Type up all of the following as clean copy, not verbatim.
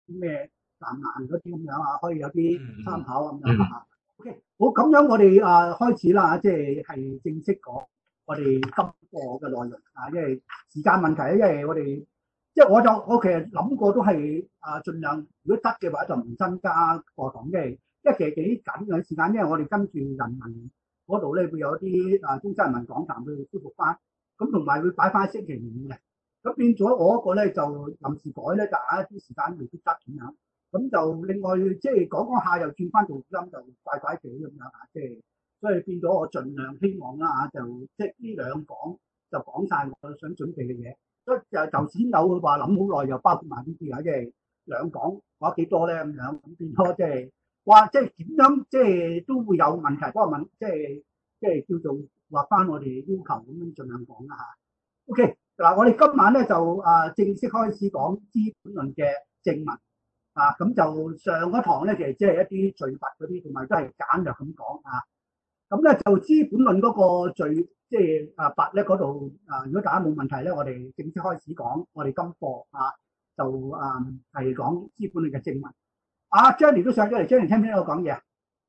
啲咩南蘭嗰啲咁樣啊，可以有啲參嗯考咁樣嗯啊。OK，好，咁樣我哋開始啦，即係正式講我哋今課嘅內容啊，因為時間問題咧，因為我哋即係我其實諗過都係盡量，如果得嘅話就唔增加課堂，因為其實幾緊嘅時間，因為我哋跟住人民嗰度咧會有啲中西人民講壇會恢復翻，咁同埋會擺翻星期五嘅，咁變咗我嗰個咧就臨時改咧，就一啲時間未必得咁樣。咁就另外即係講下又轉翻做錄音，就怪怪地咁樣即係所以變咗我盡量希望啦就即係呢兩講就講晒我想準備嘅嘢。所以就先有話諗好耐，又包括埋呢啲即係兩講講幾多咧咁樣，咁變咗即係話即係點樣即係都會有問題，不過問即係叫做話翻我哋要求咁樣盡量講啦嚇。OK，嗱我哋今晚咧就正式開始講資本論嘅正文。咁就上一堂咧，其實即係一啲序法嗰啲，同埋都係簡略咁講啊。咁咧就資本論嗰個序，即係法咧嗰度如果大家冇問題咧，我哋正式開始講我哋今課就係講資本論嘅正文。Jenny 都上咗嚟，Jenny 聽唔聽到我講嘢啊？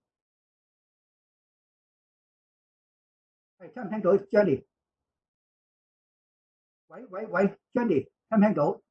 係聽唔聽到 Jenny？喂喂喂，Jenny 聽唔聽到？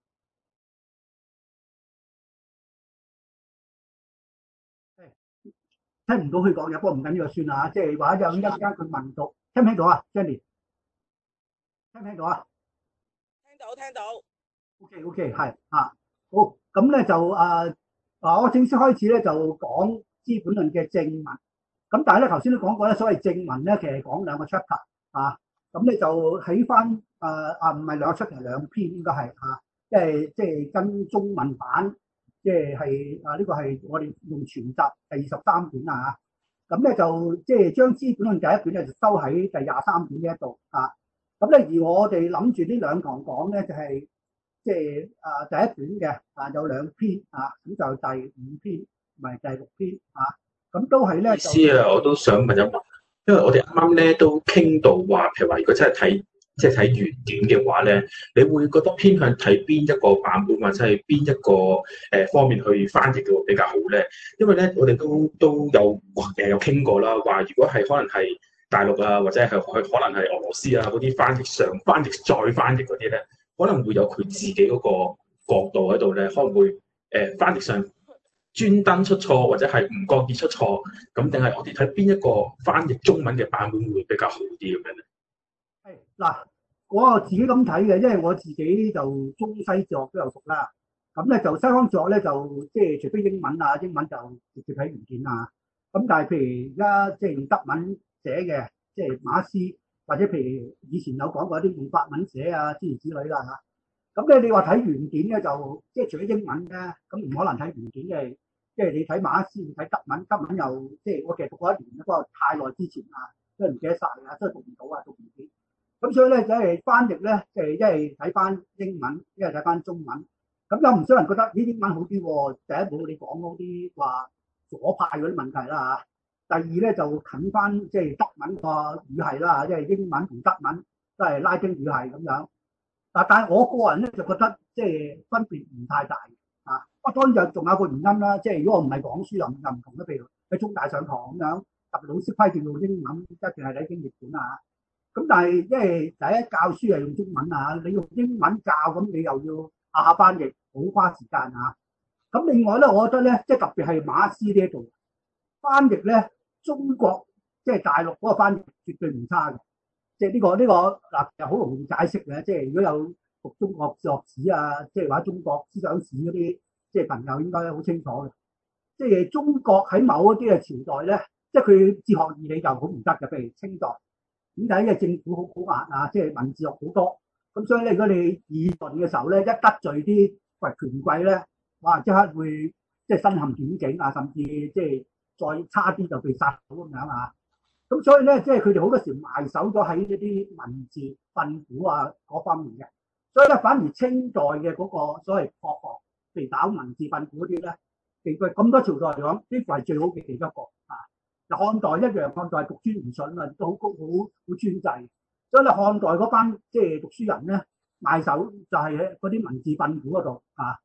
聽唔到佢講嘢，不過唔緊要就算啦，即係話有一間佢問到，聽唔聽到啊？Jenny 聽唔聽到啊？ 聽到聽到。 OK OK 係好，咁咧就我正式開始咧就講資本論嘅正文。咁但係咧頭先都講過咧，所謂正文咧其實講兩個 chapter 咁咧就起翻唔係兩個 chapter 兩篇應該係即係跟中文版，即係呢個係我哋用全集第23卷咁咧就即係將資本論第一卷咧就收喺第23卷呢一度咁咧而我哋諗住呢兩堂講咧就係即係第一卷嘅有兩篇咁就第五篇同埋第六篇咁都係咧就意思啊，我都想問一問，因為我哋啱啱咧都傾到話，譬如話如果真係睇即係睇原典嘅話咧，你會覺得偏向睇邊一個版本，或者係邊一個方面去翻譯嘅會比較好咧？因為咧我哋都有傾過啦，話如果係可能係大陸啊，或者係可能係俄羅斯啊嗰啲翻譯上翻譯再翻譯嗰啲咧，可能會有佢自己嗰個角度喺度咧，可能會翻譯上專登出錯，或者係唔覺意出錯，咁定係我哋睇邊一個翻譯中文嘅版本會比較好啲咁樣咧？ 係嗱，我自己咁睇嘅，因為我自己就中西哲學都有讀啦。咁咧就西方哲學咧就即係除非英文英文就直接睇原件咁但係譬如而家即係用德文寫嘅，即係馬斯，或者譬如以前有講過一啲用法文寫諸如此類啦咁咧你話睇原件咧就即係除咗英文咧，咁唔可能睇原件嘅，即係你睇馬斯睇德文，德文又即係我其實讀過一年，不過太耐之前都唔記得晒所以讀唔到讀唔到。咁所以咧，即係翻譯咧，即係一係睇翻英文，一係睇翻中文。咁有唔少人覺得呢英文好啲喎。第一冇你講嗰啲話左派嗰啲問題啦第二咧就近翻即係德文個語系啦，即係英文同德文都係拉丁語系咁樣。但係我個人咧就覺得即係分別唔太大當然就仲有個原因啦，即係如果我唔係講書又唔同啦。譬如喺中大上堂咁樣，特別老師規定用英文，一定係睇英譯本咁但係因為第一教書係用中文你用英文教咁，你又要下翻譯，好花時間咁另外咧，我覺得咧，即係特別係馬斯呢一度翻譯咧，中國即係大陸嗰個翻譯絕對唔差嘅。即係呢個嗱又好容易解釋嘅。即係如果有讀中國哲學史即係或者中國思想史嗰啲，即係朋友應該好清楚嘅。即係中國喺某一啲嘅朝代咧，即係佢哲學義理就好唔得嘅，譬如清代。點解？因為政府好壓即係文字學好多，咁所以咧，如果你議論嘅時候咧，一得罪啲權貴咧，哇！即刻會即係身陷險境甚至即係再差啲就被殺到咁樣咁所以咧，即係佢哋好多時埋手咗喺一啲文字訓詁嗰方面嘅，所以咧反而清代嘅嗰個所謂國學，譬如搞文字訓詁嗰啲咧，其實咁多朝代嚟講，呢個係最好嘅其中一個漢代一樣，漢代讀書唔順都好高好專制，所以咧漢代嗰班即係讀書人咧，賣手就係喺嗰啲文字訓詁嗰度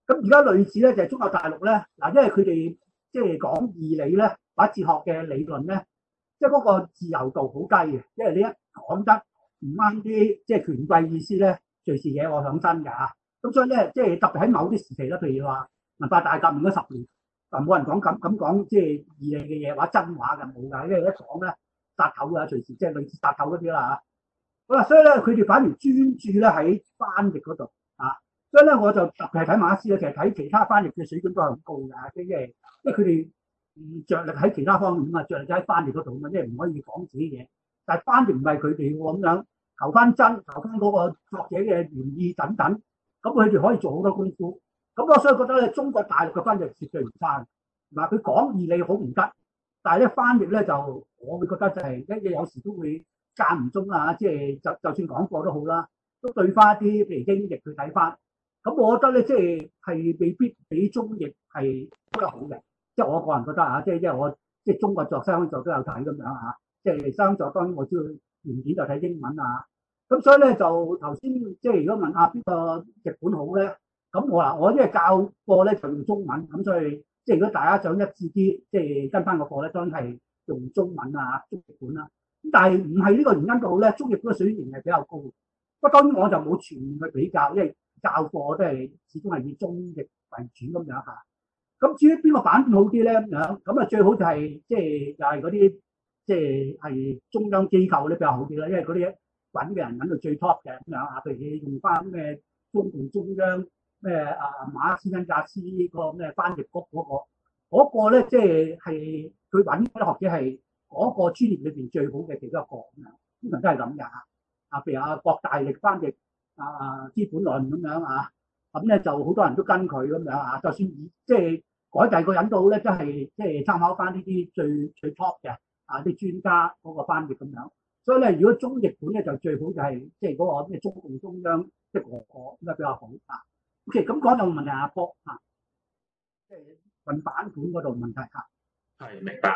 咁而家類似咧就係中國大陸咧，嗱，因為佢哋即係講義理咧，或者哲學嘅理論咧，即係嗰個自由度好低嘅，因為你一講得唔啱啲即係權貴意思咧，隨時惹我上身㗎嚇。咁所以咧，即係特別喺某啲時期咧，譬如話文化大革命嗰10年，啊冇人講咁講即係義理嘅嘢，或者真話嘅冇㗎，因為一講咧殺頭㗎，隨時即係類似殺頭嗰啲啦嚇。好啦，所以咧佢哋反而專注咧喺翻譯嗰度啊。所以咧，我就特別係睇馬克思咧，其實睇其他翻譯嘅水準都係好高嘅，即係佢哋唔着力喺其他方面啊，着力喺翻譯嗰度啊嘛，即係唔可以講自己嘢。但係翻譯唔係佢哋咁樣求翻真，求翻嗰個作者嘅原意等等，咁佢哋可以做好多功夫。咁我所以覺得咧，中國大陸嘅翻譯絕對唔差。嗱，佢講義理好唔得，但係咧翻譯咧就我會覺得就係一有時都會間唔中啊，即係就算講過都好啦，都對翻一啲譬如英譯去睇翻。咁我覺得咧，即係未必比中譯係做得好嘅，即係我個人覺得啊，即係因為我即係中國作、西方作都有睇咁樣啊，即係西方作當然我知道原件就睇英文啊，咁所以咧就頭先即係如果問邊個譯本好咧，咁我因為教課咧就用中文，咁所以即係如果大家想一致啲，即係跟翻個課咧，當然係用中文啊，中譯本啦。咁但係唔係呢個原因都好咧，中譯本嘅水平係比較高。不過當然我就冇全面去比較，因為教課都係始終係以中譯為主咁樣嚇。咁至於邊個版本好啲咧咁樣，咁啊最好就係即係又係嗰啲即係中央機構咧比較好啲啦，因為嗰啲揾嘅人揾到最 top 嘅咁樣啊。譬如你用翻咩中共中央咩馬斯恩格斯個咩翻譯局嗰個咧，即係佢揾嗰啲學者係嗰個專業裏邊最好嘅其中一個咁樣，通常都係咁㗎嚇。譬如郭大力翻譯資本論咁樣啊，咁咧就好多人都跟佢咁樣啊。就算即係改第二個引導咧，都係即係參考翻呢啲最 top 嘅啲專家嗰個翻譯咁樣。所以咧，如果中譯本咧就最好就係即係嗰個咩中共中央即係嗰個咁啊比較好啊。OK，咁講就問題阿波啊，即係揾版本嗰度問題嚇。 係明白。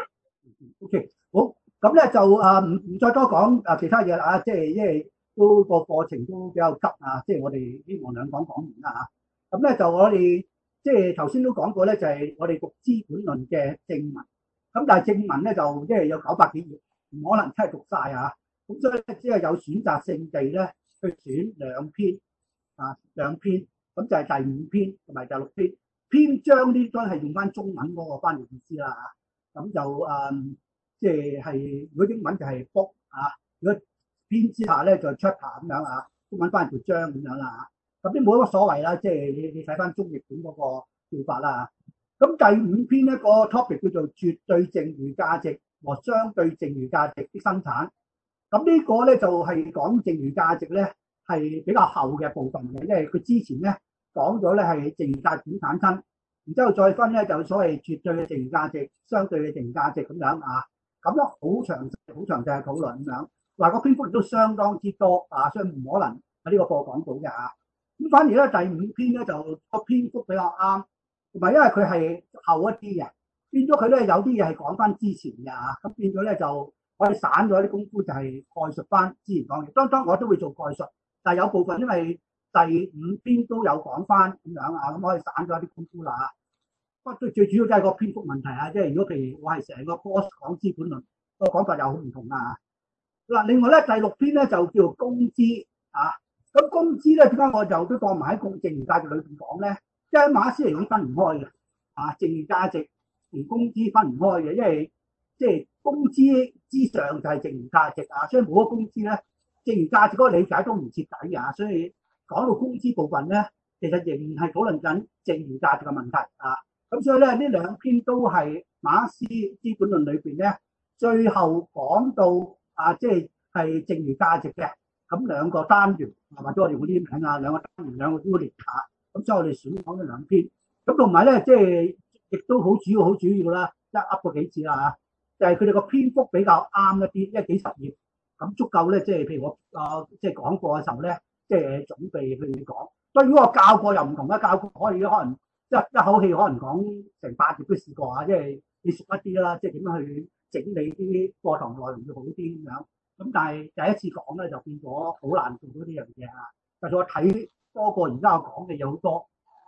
OK，好，咁咧就唔再多講其他嘢啦，即係因為都個課程都比較急啊，即係我哋希望兩講講完啦嚇。咁咧就我哋即係頭先都講過咧，就係我哋讀資本論嘅正文，咁但係正文咧就即係有900幾頁，唔可能真係讀晒啊。咁所以咧只係有選擇性地咧去選兩篇，咁就係第5篇同埋第6篇。篇章呢都係用翻中文嗰個翻譯意思啦嚇。咁就即係如果英文就係 book 啊，如果篇之下咧就 chapter 咁樣啊，中文翻譯叫章咁樣啦嚇。咁啲冇乜所謂啦，即係你睇翻中譯本嗰個叫法啦。咁第5篇咧個 topic 叫做絕對剩餘價值和相對剩餘價值的生產。咁呢個咧就係講剩餘價值咧係比較後嘅部分嘅，因為佢之前咧講咗咧係剩餘價值點產生。然之後再分咧，就所謂絕對嘅剩餘價值、相對嘅剩餘價值咁樣啊，咁樣好詳細嘅討論咁樣。嗱個篇幅亦都相當之多啊，所以唔可能喺呢個課講到嘅嚇。咁反而咧第5篇咧就個篇幅比較啱，同埋因為佢係後一啲嘅，變咗佢咧有啲嘢係講翻之前嘅嚇，咁變咗咧就我哋散咗啲功夫，就係概述翻之前講嘅。當我都會做概述，但係有部分因為第5篇都有講翻咁樣啊，咁可以散咗啲功夫啦。不過最主要都係個篇幅問題啊，即係如果譬如我係成個 course 講資本論，個講法又好唔同啊。嗱，另外咧第6篇咧就叫工資啊。咁工資咧點解我就都當埋喺剩餘價值裏邊講咧？即係馬克思嚟講分唔開嘅啊，剩餘價值同工資分唔開嘅，因為即係工資之上就係剩餘價值啊，所以冇咗工資咧，剩餘價值嗰個理解都唔徹底嘅，所以講到工資部分咧，其實仍然係討論緊剩餘價值嘅問題啊。咁所以咧呢2篇都係馬克思資本論裏邊咧，最後講到即係剩餘價值嘅咁2個單元，或者我哋嗰啲名啊，2個單元2個 unit 嚇。咁所以我哋選講咗2篇。咁同埋咧，即係亦都好主要啦，一噏過幾次啦嚇，就係佢哋個篇幅比較啱一啲，因為幾十頁咁足夠咧。即係譬如我即係講過嘅時候咧，即係準備去講。所以如果我教過又唔同啦，教過可能一口氣可能講成8頁都試過啊，即係你熟一啲啦，即係點樣去整理啲課堂內容要好啲咁樣。咁但係第一次講咧就變咗好難做到呢樣嘢啊。但係我睇多過而家我講嘅嘢好多，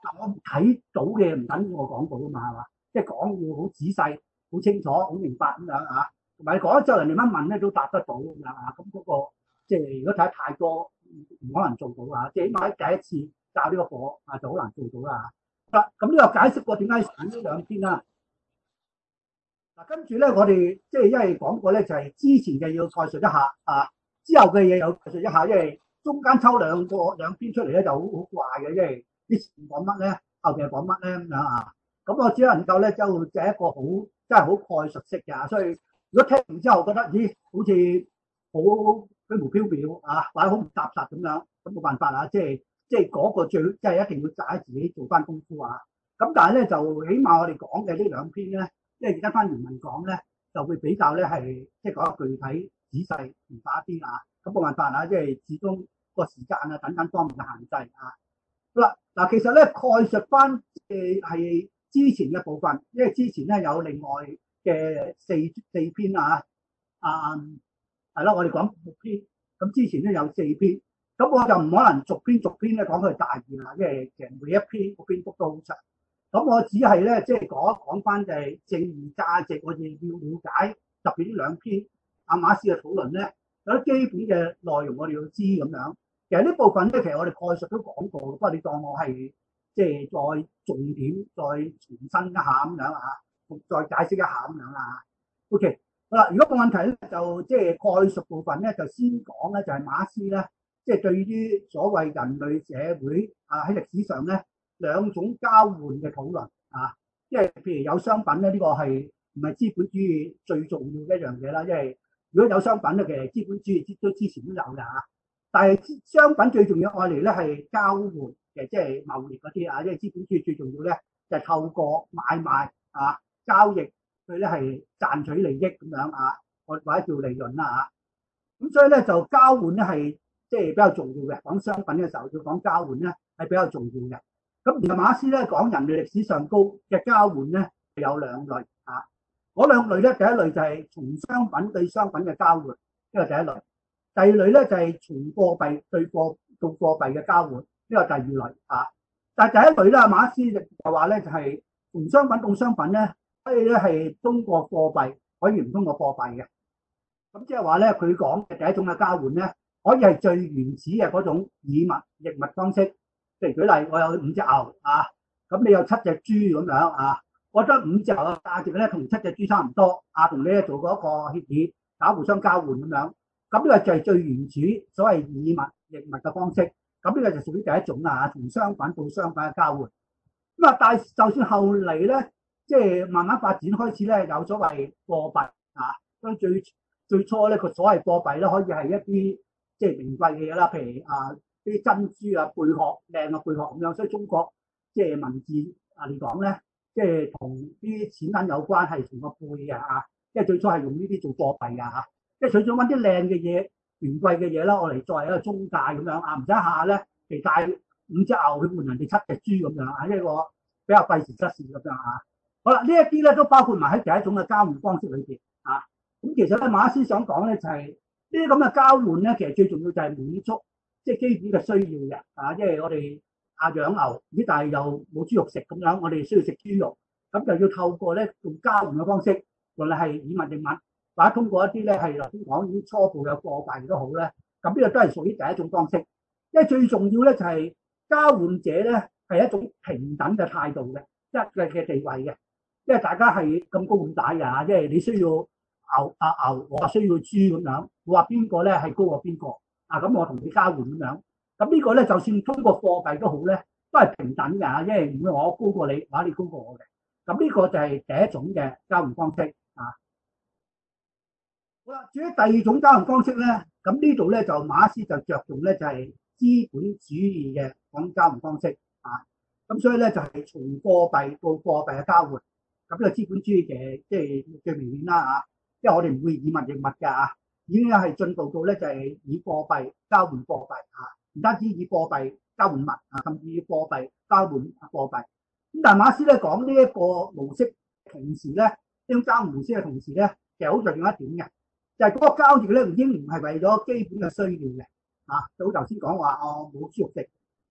嗱，我睇到嘅唔等於我講到啊嘛，係嘛？即係講要好仔細、好清楚、好明白咁樣啊。同埋講咗之後，人哋乜問咧都答得到咁樣啊。咁嗰個即係如果睇得太多，唔可能做到啊。即係起碼喺第一次教呢個課啊，就好難做到啦。嗱，咁呢個解釋過點解選呢兩篇啦。嗱，跟住咧，我哋即係因為講過咧，就係之前嘅要概述一下啊，之後嘅嘢有概述一下，因為中間抽兩篇出嚟咧就好怪嘅，因為之前講乜咧，後邊講乜咧咁樣啊。咁我只能夠咧就係一個好真係好概述式嘅，所以如果聽完之後覺得咦好似好虛無縹緲啊，或者好唔踏實咁樣，咁冇辦法啦，即係嗰個最即係一定要責自己做翻功夫啊。咁但係咧就起碼我哋講嘅呢兩篇咧。即係跟翻原文講咧，就會比較咧係即係講個具體仔細明白啲啊。咁冇辦法啦，即係始終個時間啊等等方面嘅限制啊。好啦，嗱，其實咧概述翻係之前嘅部分，因為之前咧有另外嘅四篇啊，係咯，我哋講6篇，咁之前咧有4篇，咁我就唔可能逐篇咧講佢大意啦，因為其實每一篇個篇幅都好長。咁我只係咧，即係講翻就係正義價值，我哋要了解特別呢兩篇阿馬斯嘅討論咧，有啲基本嘅內容我哋要知咁樣。其實呢部分咧，其實我哋概述都講過，不過你當我係即係再重點再重申一下咁樣啊，再解釋一下咁樣啦。OK， 好啦，如果冇問題咧，就即係概述部分咧，就先講咧，就係馬斯咧，即係對於所謂人類社會啊喺歷史上咧。兩種交換嘅討論啊，因為譬如有商品咧，呢個係唔係資本主義最重要嘅一樣嘢啦？因為如果有商品咧，其實資本主義都之前都有㗎嚇。但係商品最重要愛嚟咧係交換嘅，即係貿易嗰啲啊。因為資本主義最重要咧就係透過買賣啊交易，佢咧係賺取利益咁樣啊，或者叫利潤啦嚇。咁所以咧就交換咧係即係比較重要嘅。講商品嘅時候要講交換咧係比較重要嘅。咁而馬斯咧講人類歷史上高嘅交換咧有兩類啊，嗰兩類咧第一類就係從商品對商品嘅交換，呢個第一類；第二類咧就係從貨幣對貨幣嘅交換，呢個第二類啊。但係第一類咧，馬斯就話咧就係從商品到商品咧，可以咧係通過貨幣，可以唔通過貨幣嘅。咁即係話咧，佢講嘅第一種嘅交換咧，可以係最原始嘅嗰種以物易物方式。譬如舉例，我有5隻牛啊，咁你有7隻豬咁樣啊，我覺得5隻牛嘅價值咧同7隻豬差唔多啊，同你咧做過一個協議，大家互相交換咁樣，咁呢個就係最原始所謂以物易物嘅方式，咁呢個就屬於第一種啦，從商品到商品嘅交換。咁啊，但係就算後嚟咧，即係慢慢發展開始咧，有所謂貨幣啊，所以最初咧個所謂貨幣咧可以係一啲即係名貴嘅嘢啦，譬如啲珍珠啊、貝殼靚嘅貝殼咁樣，所以中國即係文字嚟講咧，即係同啲錢銀有關係，從個貝啊，即係最初係用呢啲做貨幣㗎嚇，即係除咗揾啲靚嘅嘢、名貴嘅嘢啦，我嚟作為一個中介咁樣啊，唔使下咧嚟帶5隻牛去換人哋7隻豬咁樣啊，一個比較費時失事咁樣啊。好啦，呢一啲咧都包括埋喺第一種嘅交換方式裏邊啊。咁其實咧馬斯想講咧就係呢啲咁嘅交換咧，其實最重要就係滿足。即係基本嘅需要嘅啊，因為我哋養牛，但係又冇豬肉食咁樣，我哋需要食豬肉，咁就要透過咧用交換嘅方式，無論係以物易物，或者通過一啲咧係頭先講啲初步嘅貨幣都好咧，咁呢個都係屬於第一種方式。因為最重要咧就係交換者咧係一種平等嘅態度嘅，一嘅地位嘅，因為大家係咁高咁大嘅，因為你需要牛，我需要豬咁樣，我話邊個咧係高過邊個。咁我同你交換咁樣，咁呢個咧就算通過貨幣都好咧，都係平等㗎，因為唔會我高過你，或者你高過我嘅。咁呢個就係第一種嘅交換方式啊。好啦，至於第二種交換方式咧，咁呢度咧就馬斯就着重咧就係資本主義嘅講交換方式啊。咁所以咧就係從貨幣到貨幣嘅交換，咁呢個資本主義嘅即係最明顯啦嚇，因為我哋唔會以物易物㗎啊。已經係進步到咧，就係以貨幣交換貨幣啊，唔單止以貨幣交換物啊，甚至以貨幣交換貨幣。咁但係馬斯咧講呢一個模式，同時咧呢種交換模式嘅同時咧，其實好重要一點嘅，就係嗰個交易咧已經唔係為咗基本嘅需要嘅啊。就好頭先講話，我冇豬肉食，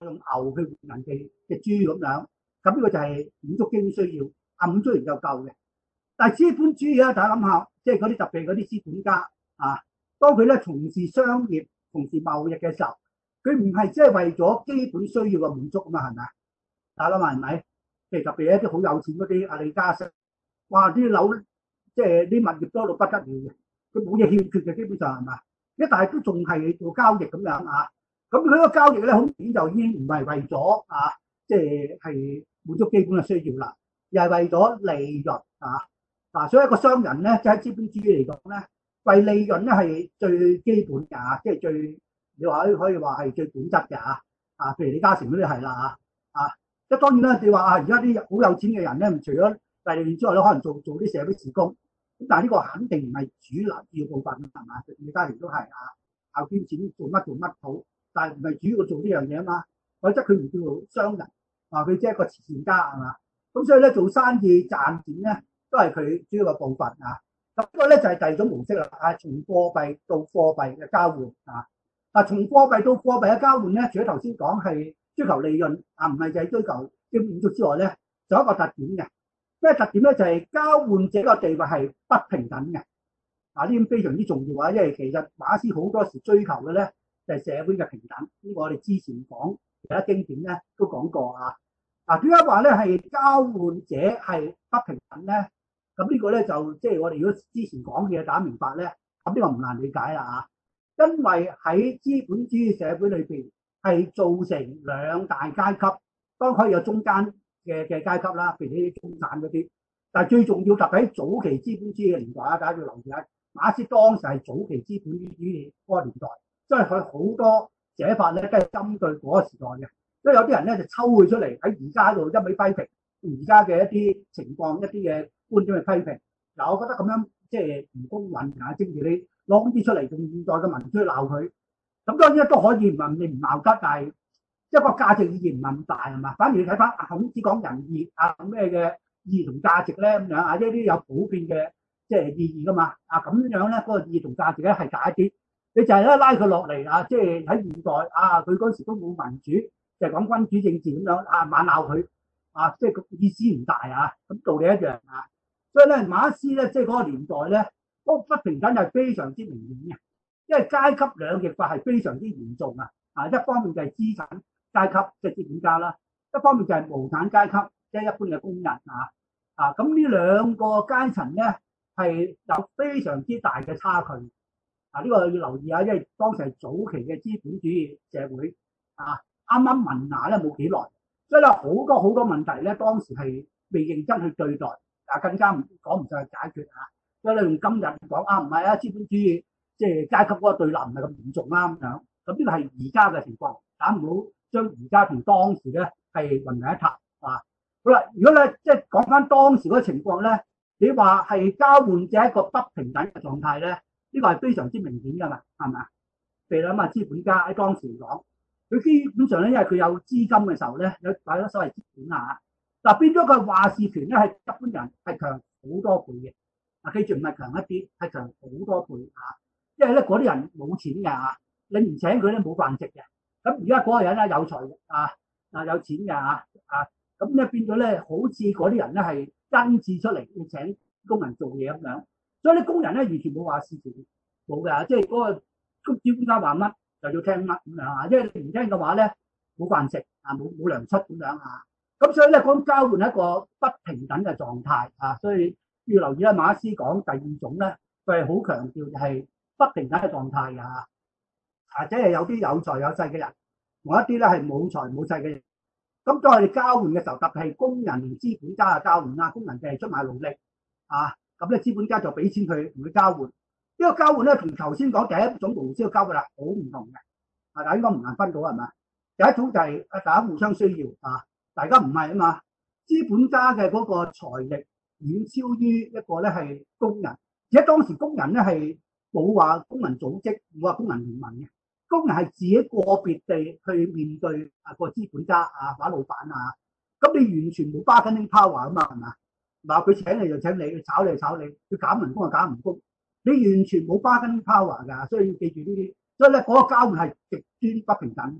用牛去換人哋嘅豬咁樣，咁呢個就係滿足基本需要，滿足完就夠嘅。但係資本主義咧，大家諗下，即係嗰啲特別嗰啲資本家啊，當佢咧從事商業、從事貿易嘅時候，佢唔係即係為咗基本需要嘅滿足啊嘛，係咪啊？大家諗下係咪？譬如特別一啲好有錢嗰啲阿李嘉誠，哇！啲樓即係啲物業多到不得了嘅，佢冇嘢欠缺嘅，基本上係嘛？一但係都仲係做交易咁樣啊，咁佢個交易咧好明顯就已經唔係為咗即係滿足基本嘅需要啦，而係為咗利潤所以一個商人咧，即係資本主義嚟講咧，為利潤咧係最基本嘅即係最你話可以話係最本質嘅譬如李嘉誠嗰啲係啦即係當然啦，你話而家啲好有錢嘅人咧，除咗利潤之外咧，可能做啲社會事工，咁但係呢個肯定唔係主流要部分係嘛？李嘉誠都係靠捐錢做乜好，但係唔係主要做呢樣嘢啊嘛，否則佢唔叫做商人，佢即係一個慈善家係嘛？咁所以咧做生意賺錢咧都係佢主要嘅部分咁呢個咧就係第二種模式啦從貨幣到貨幣嘅交換從貨幣到貨幣嘅交換咧，除咗頭先講係追求利潤唔係就係追求基本滿足之外咧，仲有一個特點嘅。咩特點咧？就係交換者個地位係不平等嘅。呢啲非常之重要因為其實馬克思好多時追求嘅咧就係社會嘅平等。呢個我哋之前講其他經典咧都講過點解話咧係交換者係不平等咧？咁呢個咧就即係我哋如果之前講嘅嘢大家明白咧，咁呢個唔難理解啦因為喺資本主義社會裏邊係造成兩大階級，當可以有中間嘅階級啦，譬如啲中產嗰啲。但係最重要，特別喺早期資本主義嘅年代大家要留意馬克思當時係早期資本主義嗰個年代，所以佢好多寫法咧都係針對嗰個時代嘅。所以有啲人咧就抽佢出嚟喺而家度一味批評而家嘅一啲情況、一啲嘅觀點去批評。嗱，我覺得咁樣即係唔公允正如你攞啲出嚟用現代嘅文章去鬧佢，咁當然都可以你唔鬧得，但係一個價值意義唔係咁大係嘛？反而你睇翻孔子講仁義咩嘅意義同價值咧咁樣呢啲有普遍嘅即係意義噶嘛咁樣咧嗰個意義同價值咧係大一啲。你就係咧拉佢落嚟即係喺現代佢嗰時都冇民主，就係講君主政治咁樣猛鬧佢即係個意思唔大咁道理一樣所以咧馬克思咧即係嗰個年代咧嗰個不平等係非常之明顯嘅，因為階級兩極化係非常之嚴重一方面就係資產階級即係資本家啦，一方面就係無產階級即係一般嘅工人咁呢兩個階層咧係有非常之大嘅差距呢個要留意因為當時係早期嘅資本主義社會啱啱萌芽咧冇幾耐，所以咧好多問題咧當時係未認真去對待更加講唔上去解決所以你用今日講唔係資本主義即係階級嗰個對立唔係咁嚴重咁樣，咁呢個係而家嘅情況，大家唔好將而家同當時咧係混為一談好啦，如果咧即係講翻當時嗰個情況咧，你話係交換者一個不平等嘅狀態咧，呢個係非常之明顯㗎嘛，係咪譬如諗下資本家喺當時嚟講，佢基本上咧因為佢有資金嘅時候咧，有買咗所謂資本變咗佢話事權咧係一般人係強好多倍嘅記住唔係強一啲，係強好多倍因為咧嗰啲人冇錢嘅你唔請佢咧冇飯食嘅。咁而家嗰個人咧有財有錢嘅咁咧變咗咧，好似嗰啲人咧係因此出嚟要請工人做嘢咁樣，所以啲工人咧完全冇話事權，冇嘅，即係嗰個資本家話乜就要聽乜咁樣因為你唔聽嘅話咧冇飯食冇糧出咁樣咁所以咧講交換係一個不平等嘅狀態所以要留意馬克思講第二種咧，佢係好強調就係不平等嘅狀態即係有啲有財有勢嘅人，同一啲咧係冇財冇勢嘅人。咁當我哋交換嘅時候，特別係工人同資本家嘅交換工人就係出賣勞力咁咧資本家就俾錢佢同佢交換。呢個交換咧同頭先講第一種模式嘅交換係好唔同嘅大家應該唔難分到係咪？第一種就係大家互相需要大家唔係嘛，資本家嘅嗰個財力遠超於一個咧係工人，而且當時工人咧係冇話工人組織，冇話工人聯盟嘅。工人係自己個別地去面對個資本家或者老闆咁你完全冇 bargaining power 嘛係嘛？嗱佢請你就請你，佢炒你就炒你，佢減人工就減人工，你完全冇 bargaining power 㗎，所以要記住呢啲。所以咧嗰個交換係極端不平等。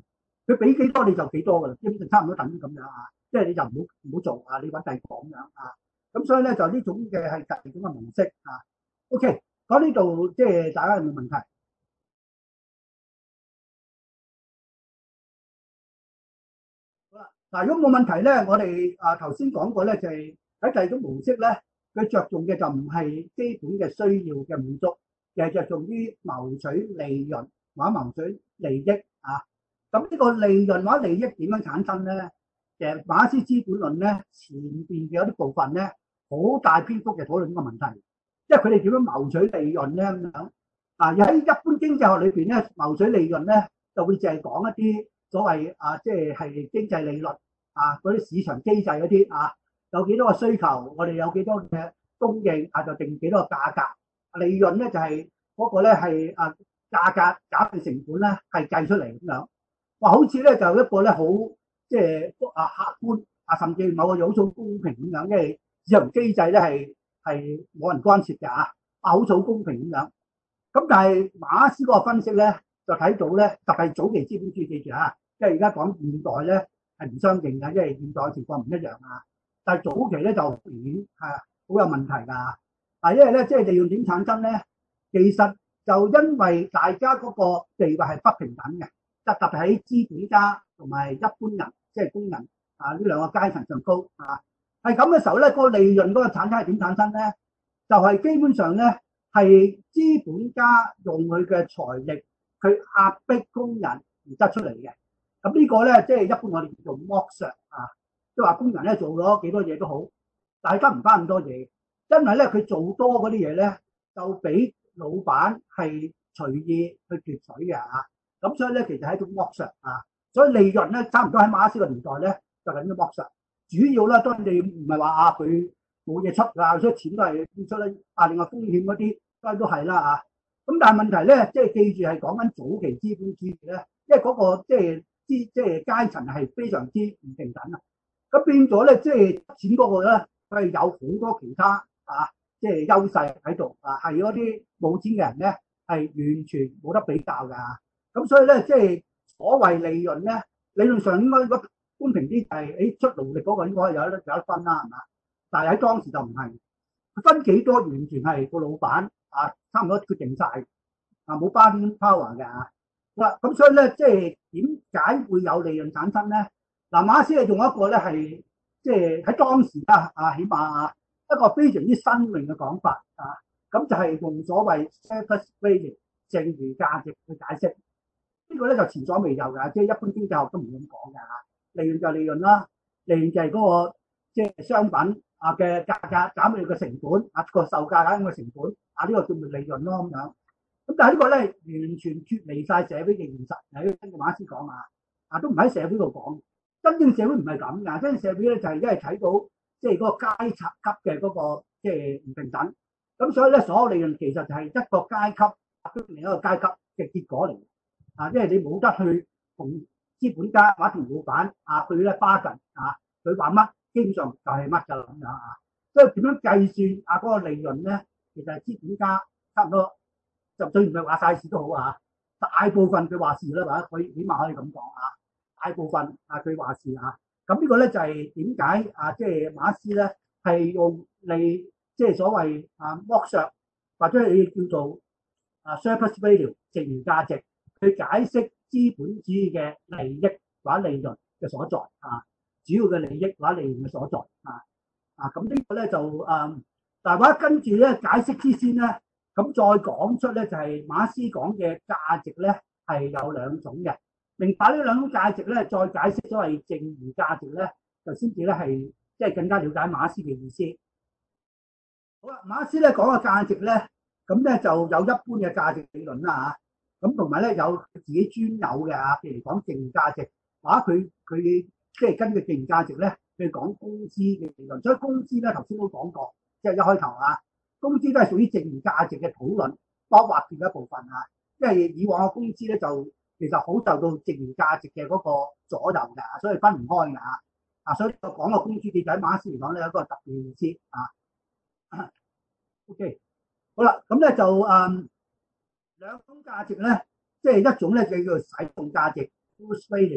佢俾幾多你就幾多㗎啦，基本上差唔多等於咁樣啊。即係你就唔好做啊，你揾第二個咁樣啊。咁所以咧就呢種嘅係第二種嘅模式啊。OK，講呢度即係大家有冇問題？好啦，嗱，如果冇問題咧，我哋頭先講過咧，就係喺第二種模式咧，佢着重嘅就唔係基本嘅需要嘅滿足，而係着重於謀取利潤或者謀取利益啊。咁呢個利潤或者利益點樣產生咧？其實馬克思資本論咧前邊嘅有啲部分咧，好大篇幅嘅討論呢個問題，即係佢哋點樣謀取利潤咧咁樣啊。而喺一般經濟學裏邊咧，謀取利潤咧就會淨係講一啲所謂即係經濟利率啊，嗰啲市場機制嗰啲啊，有幾多個需求，我哋有幾多嘅供應啊，就定幾多個價格。利潤咧就係嗰個咧係價格減去成本咧係計出嚟咁樣。哇，好似咧就一個咧好即係客觀啊，甚至某個有數公平咁樣，因為市場機制咧係冇人干涉嘅好數公平咁樣。咁但係馬克思嗰個分析咧，就睇到咧，特別係早期資本主義，記住即係而家講現代咧係唔相應嘅，因為現代情況唔一樣啊。但係早期咧就明顯係好有問題㗎。因為咧即係利潤點產生咧，其實就因為大家嗰個地位係不平等嘅，特別喺資本家同埋一般人，即係工人呢兩個階層上高係咁嘅時候咧，個利潤嗰個產生係點產生咧？就係基本上咧。係資本家用佢嘅財力去壓迫工人而得出嚟嘅。咁呢個咧，即係一般我哋叫做剝削即係話工人咧做咗幾多嘢都好，但係得唔翻咁多嘢，因為咧佢做多嗰啲嘢咧，就俾老闆係隨意去奪取嘅咁所以咧，其實係一種剝削所以利潤咧，差唔多喺馬克思嘅年代咧，就係咁樣剝削。主要咧，當然你唔係話佢冇嘢出所以錢都係付出咧另外風險嗰啲。都係啦咁但係問題咧，即係記住係講緊早期資本主義咧，因為嗰個即係階層係非常之唔平等咁變咗咧，即係錢嗰個咧，佢係有好多其他即係優勢喺度係嗰啲冇錢嘅人咧係完全冇得比較㗎咁所以咧，即係所謂利潤咧，理論上應該公平啲係出勞力嗰個應該有得分啦，係嘛？但係喺當時就唔係分幾多，完全係個老闆。差唔多決定晒冇 bargaining power 嘅咁所以咧，即係點解會有利潤產生咧？馬克思係用一個咧係即係喺當時起碼一個非常之新穎嘅講法咁就係用所謂 surplus value 剩餘價值去解釋呢個咧就前所未有㗎，即係一般經濟學都唔咁講㗎利潤就係利潤啦，利潤就係嗰個即係商品嘅價格減去個成本個售價減個成本呢個叫做利潤咯咁樣。咁但係呢個咧完全脫離晒社會嘅現實。係跟住馬克思講都唔喺社會度講。真正社會唔係咁㗎，真正社會咧就係因為睇到即係嗰個階層級嘅嗰個即係唔平等。咁所以咧，所有利潤其實就係一個階級另一個階級嘅結果嚟。因為你冇得去同資本家或者同老闆去咧bargain佢話乜？基本上就係乜㗎啦咁樣所以點樣計算嗰個利潤咧？其實係資本家差唔多，就算唔係話晒事都好大部分佢話事啦，或者佢起碼可以咁講大部分佢話事咁呢個咧就係點解即係馬克思咧係用嚟即係所謂剝削或者你叫做surplus value 剩餘價值去解釋資本主義嘅利益或者利潤嘅所在主要嘅利益或者利潤嘅所在咁呢個咧就但係或者跟住咧解釋之先咧，咁再講出咧就係馬克思講嘅價值咧係有兩種嘅。明白呢兩種價值咧，再解釋所謂剩餘價值咧，就先至咧係即係更加了解馬克思嘅意思。好啦，馬克思咧講嘅價值咧，咁咧就有一般嘅價值理論啦咁同埋咧有自己專有嘅譬如講剩餘價值，或者佢即係根據剩餘價值咧去講工資嘅理論。所以工資咧頭先都講過。即係一開頭工資都係屬於剩餘價值嘅討論不劃嘅一部分因為以往嘅工資咧就其實好受到剩餘價值嘅嗰個左右㗎，所以分唔開㗎所以我講個工資其實喺馬克思嚟講咧有一個特別意思OK， 好啦，咁咧就兩種價值咧，即係一種咧就叫做使用價值 use value，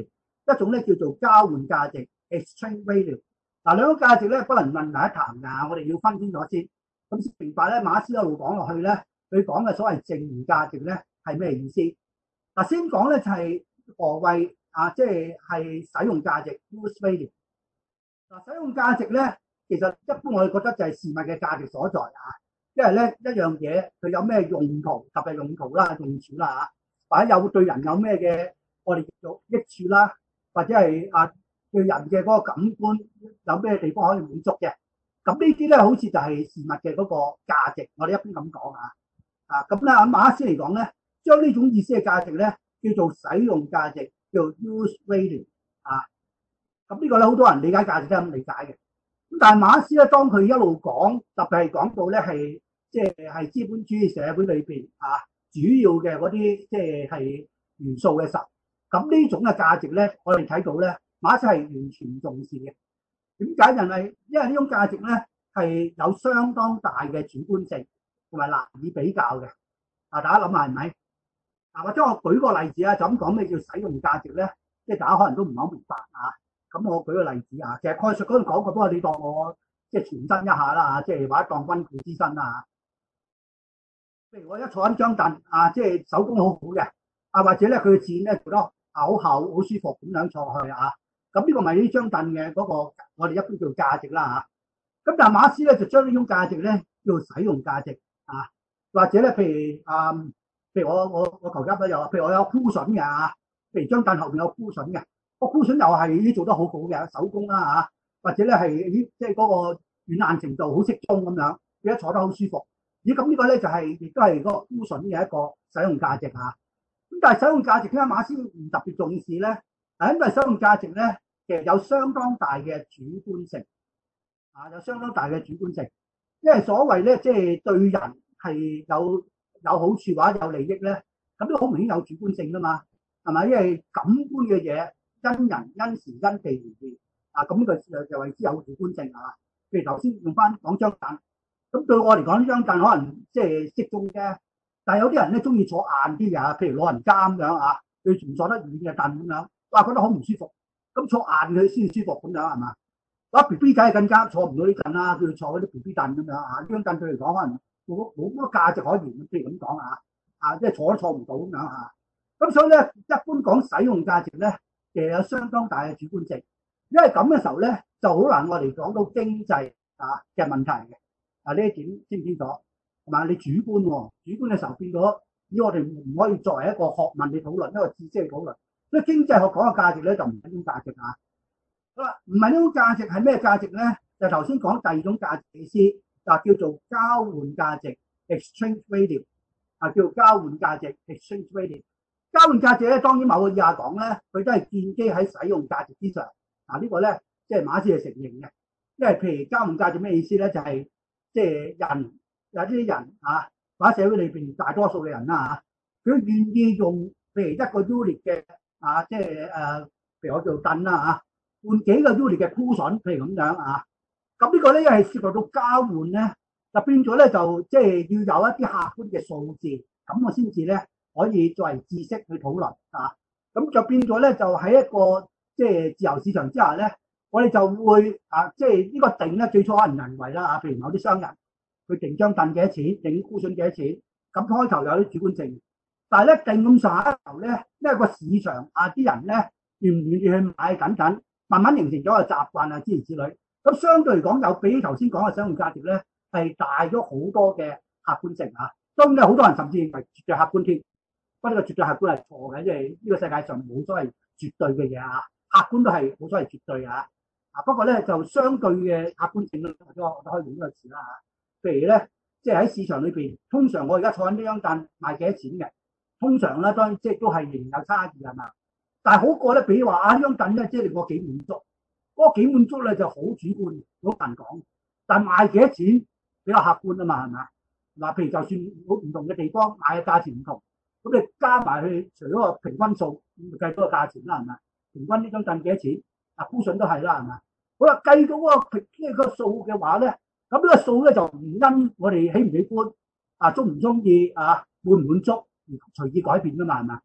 一種咧叫做交換價值 （exchange value）。嗱，兩個價值咧不能混為一談㗎，我哋要分清楚先。咁先明白咧，馬克思一路講落去咧，佢講嘅所謂剩餘價值咧係咩意思？嗱，先講咧就係何謂即係使用價值 （use value）。嗱，使用價值咧，其實一般我哋覺得就係事物嘅價值所在啊。因為咧一樣嘢佢有咩用途，特別用途啦、用處啦或者有對人有咩嘅我哋叫做益處啦，或者係對人嘅嗰個感官有咩地方可以滿足嘅。咁呢啲咧好似就係事物嘅嗰個價值，我哋一般咁講咁咧馬克思嚟講咧，將呢種意思嘅價值咧叫做使用價值，叫 use value 咁呢個咧好多人理解價值都係咁理解嘅。咁但係馬克思咧，當佢一路講，特別係講到咧係即係資本主義社會裏邊主要嘅嗰啲即係元素嘅時候，咁呢種嘅價值咧，我哋睇到咧，馬克思係完全唔重視嘅。點解？因為呢種價值咧係有相當大嘅主觀性，同埋難以比較嘅。大家諗下係咪？或者我舉個例子就咁講咩叫使用價值咧？即係大家可能都唔係好明白咁我舉個例子其實概述嗰度講過，不過你當我即係傳真一下啦即係或者當溫故知新啦譬如我一坐緊張凳即係手工好好嘅或者咧佢嘅墊咧做得好厚好舒服咁樣坐去咁呢個咪呢張凳嘅嗰個我哋一般叫價值啦咁但係馬克思咧就將呢種價值咧叫使用價值或者咧譬如我頭家都有，譬如我有箍筍嘅譬如張凳後邊有箍筍嘅。個箍筍又係呢啲做得好好嘅手工啦或者咧係即係嗰個軟硬程度好適中咁樣，你一坐得好舒服。咁呢個咧就係亦都係嗰個箍筍嘅一個使用價值咁但係使用價值點解馬克思唔特別重視咧？因為使用價值咧其實有相當大嘅主觀性有相當大嘅主觀性，因為所謂咧即係對人係有好處或者有利益咧，咁都好明顯有主觀性噶嘛，係咪？因為感官嘅嘢。因人因時因地而異咁呢個就為之有主觀性譬如頭先用翻講張凳，咁對我嚟講呢張凳可能即係適中啫，但係有啲人咧中意坐硬啲嘅譬如老人家咁樣佢唔坐得軟嘅凳咁樣，哇覺得好唔舒服，咁坐硬佢先舒服咁樣係嘛？BB 仔更加坐唔到呢凳啦，佢坐嗰啲 BB 凳咁樣呢張凳對嚟講可能冇乜價值可言，譬如咁講即係坐都坐唔到咁樣咁所以咧一般講使用價值咧。其實有相當大嘅主觀性，因為咁嘅時候咧，就好難我哋講到經濟嘅問題嘅呢一點知唔清楚？係嘛？你主觀主觀嘅時候變咗，我哋唔可以作為一個學問去討論，一個知識去討論。所以經濟學講嘅價值咧，就唔係呢種價值好啦，唔係呢種價值係咩價值咧？就頭先講第二種價值意思，就叫做交換價值 （exchange value） 叫做交換價值 （exchange value）。交換價值咧，當然某個意義下講咧，佢都係建基喺使用價值之上。呢個咧，即係馬克思係承認嘅。因為譬如交換價值咩意思咧？就係即係人有啲人或者社會裏邊大多數嘅人佢願意用譬如一個 unit 嘅即係譬如我做凳啦換幾個 unit 嘅箍筍，譬如咁樣咁呢個咧，因為涉及到交換咧，就變咗咧就即係要有一啲客觀嘅數字，咁我先至咧。可以作為知識去討論咁就變咗咧，就喺一個即係自由市場之下咧，我哋就會即係呢個定咧，最初可能人為啦譬如某啲商人佢定張凳幾多錢，定箍筍幾多錢，咁開頭有啲主觀性，但係咧定咁上下頭咧，因為個市場啲人咧願唔願意去買等等，慢慢形成咗個習慣諸如此類，咁相對嚟講有比頭先講嘅使用價值咧係大咗好多嘅客觀性當然好多人甚至認為絕對客觀添。不過呢個絕對客觀係錯嘅，因為呢個世界上冇所謂絕對嘅嘢客觀都係冇所謂絕對不過咧就相對嘅客觀性我都可以用呢個詞啦譬如咧，即係喺市場裏邊，通常我而家坐緊呢張凳賣幾多錢嘅？通常咧當然即係都係仍然有差異係嘛？但係好過咧，比如話呢張凳咧，即係令我幾滿足，嗰個幾滿足咧就好主觀，好難講。但係賣幾多錢比較客觀啊嘛，係嘛？譬如就算好唔同嘅地方買嘅價錢唔同。咁你加埋去，除咗個平均數，計嗰個價錢啦，係咪？平均呢張凳幾多錢？箍筍都係啦，係咪？好啦，計到嗰個數嘅話咧，咁呢個數咧就唔因我哋喜唔喜歡，中唔中意，滿唔滿足而隨意改變噶嘛，係咪？譬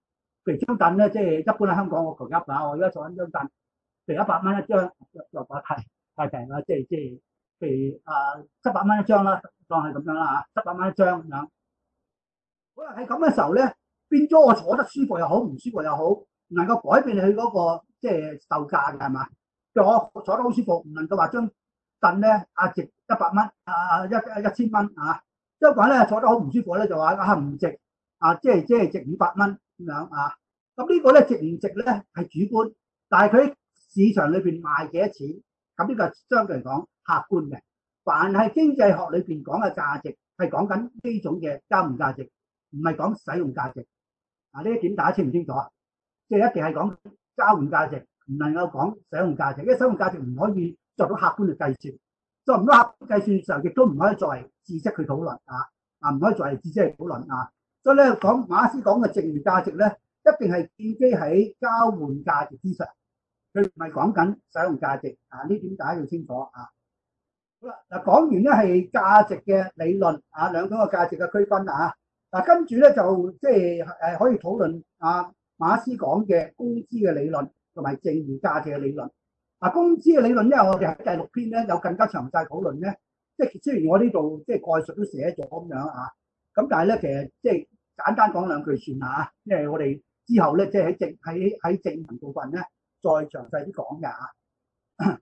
譬如張凳咧，即係一般喺香港我求噏啊，我而家坐緊張凳，譬如100蚊一張，又話太平啦，譬如700蚊一張啦，當係咁樣啦嚇，700蚊一張咁樣。可能喺咁嘅時候咧，變咗我坐得舒服又好，唔舒服又好，唔能夠改變佢嗰個即係售價嘅係嘛？譬如我坐得好舒服，唔能夠話將凳咧值100蚊1000蚊啊，相反咧坐得好唔舒服咧就話唔值即係值500蚊咁樣啊。咁呢個咧值唔值咧係主觀，但係佢喺市場裏邊賣幾多錢，咁呢個係相對嚟講客觀嘅。凡係經濟學裏邊講嘅價值係講緊呢種嘅交換價值，唔係講使用價值。呢一點大家清唔清楚啊？即係一定係講交換價值，唔能夠講使用價值，因為使用價值唔可以作到客觀嘅計算，作唔到客觀計算嘅時候，亦都唔可以作為知識去討論唔可以作為知識去討論啊。所以咧講馬克思講嘅剩餘價值咧，一定係建基喺交換價值之上，佢唔係講緊使用價值呢點大家要清楚啊。好啦，嗱講完咧係價值嘅理論兩種嘅價值嘅區分跟住咧就即係可以討論馬克思講嘅工資嘅理論同埋剩餘價值嘅理論。工資嘅理論，因為我哋喺第6篇咧有更加詳細討論咧，即係雖然我呢度即係概述都寫咗咁樣咁但係咧其實即係簡單講兩句算啦因為我哋之後咧即係喺正文部分咧再詳細啲講嘅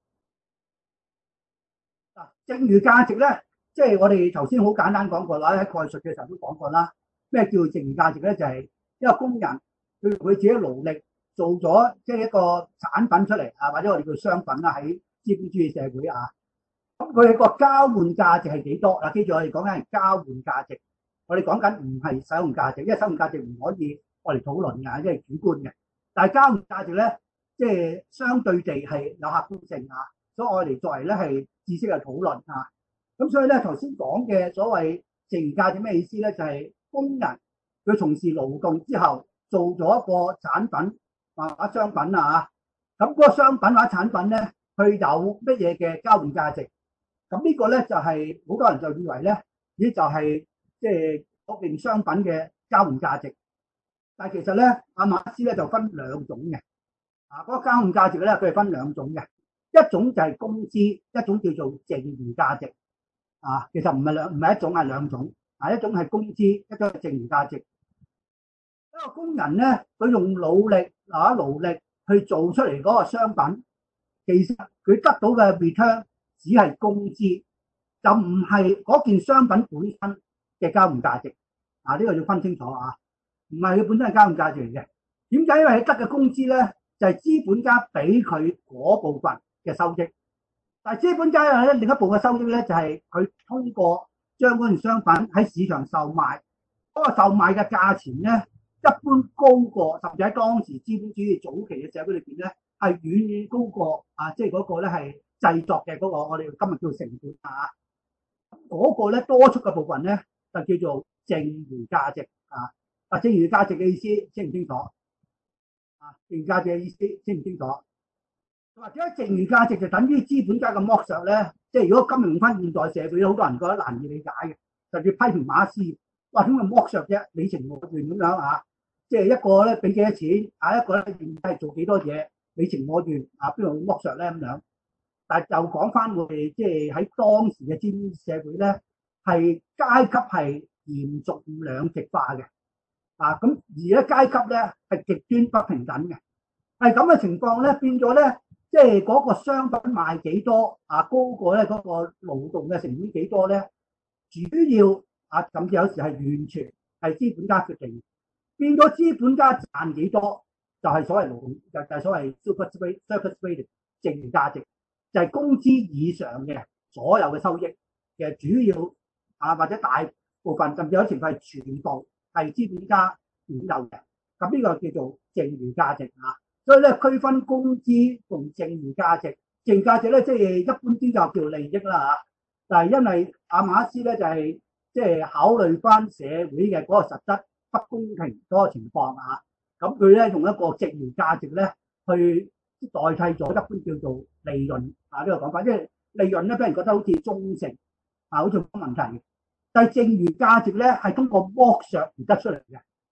剩餘價值咧，即係我哋頭先好簡單講過啦，喺概述嘅時候都講過啦。咩叫剩餘價值咧？就係一個工人佢自己勞力做咗即係一個產品出嚟或者我哋叫商品啦，喺資本主義社會咁佢個交換價值係幾多？記住我哋講緊係交換價值，我哋講緊唔係使用價值，因為使用價值唔可以我哋討論嘅，因為主觀嘅。但係交換價值咧，即係相對地係有客觀性所以我哋作為咧係知識嘅討論咁所以咧頭先講嘅所謂剩餘價值咩意思咧？就係工人佢從事勞動之後做咗一個產品或者商品咁嗰個商品或者產品咧，佢有乜嘢嘅交換價值？咁呢個咧就係好多人就以為咧，呢就係即係嗰件商品嘅交換價值。但係其實咧，馬克思咧就分兩種嘅嗰個交換價值咧，佢係分兩種嘅。一種就係工資，一種叫做剩餘價值其實唔係一種，係兩種一種係工資，一種係剩餘價值。一個工人咧，佢用努力勞力去做出嚟嗰個商品，其實佢得到嘅 return 只係工資，就唔係嗰件商品本身嘅交換價值呢個要分清楚唔係佢本身係交換價值嚟嘅。點解？因為佢得嘅工資咧，就係資本家俾佢嗰部分嘅收益，但係資本家有另一部嘅收益咧，就係佢通過將嗰件商品喺市場售賣，嗰個售賣嘅價錢咧，一般高過，甚至喺當時資本主義早期嘅社會裏邊咧，係遠遠高過即係嗰個咧係製作嘅嗰個我哋今日叫成本嗰個咧多出嘅部分咧，就叫做剩餘價值剩餘價值嘅意思清唔清楚？剩餘價值嘅意思清唔清楚？或者剩餘價值就等於資本家嘅剝削咧，即係如果今日用翻現代社會，好多人覺得難以理解嘅，甚至批評馬克思，哇點解剝削啫？你情我願咁樣即係一個咧俾幾多錢一個咧願係做幾多嘢，你情我願邊度會剝削咧咁樣？但係就講翻我哋即係喺當時嘅資本社會咧，係階級係嚴重兩極化嘅咁而咧階級咧係極端不平等嘅，係咁嘅情況咧變咗咧。即係嗰個商品賣幾多高過咧嗰個勞動嘅成本幾多咧？主要甚至有時係完全係資本家決定，變咗資本家賺幾多就係所謂勞動就係所謂 surplus value 剩餘價值，就係工資以上嘅所有嘅收益嘅主要或者大部分，甚至有情況係全部係資本家擁有嘅。咁呢個叫做剩餘價值所以咧，區分工資同剩餘價值，剩餘價值咧，即係一般啲就叫利益啦但係因為馬克思咧就係即係考慮翻社會嘅嗰個實質不公平嗰個情況咁佢咧用一個剩餘價值咧去代替咗一般叫做利潤呢個講法，因為利潤咧俾人覺得好似中性好似冇問題嘅，但係剩餘價值咧係通過剝削而得出嚟嘅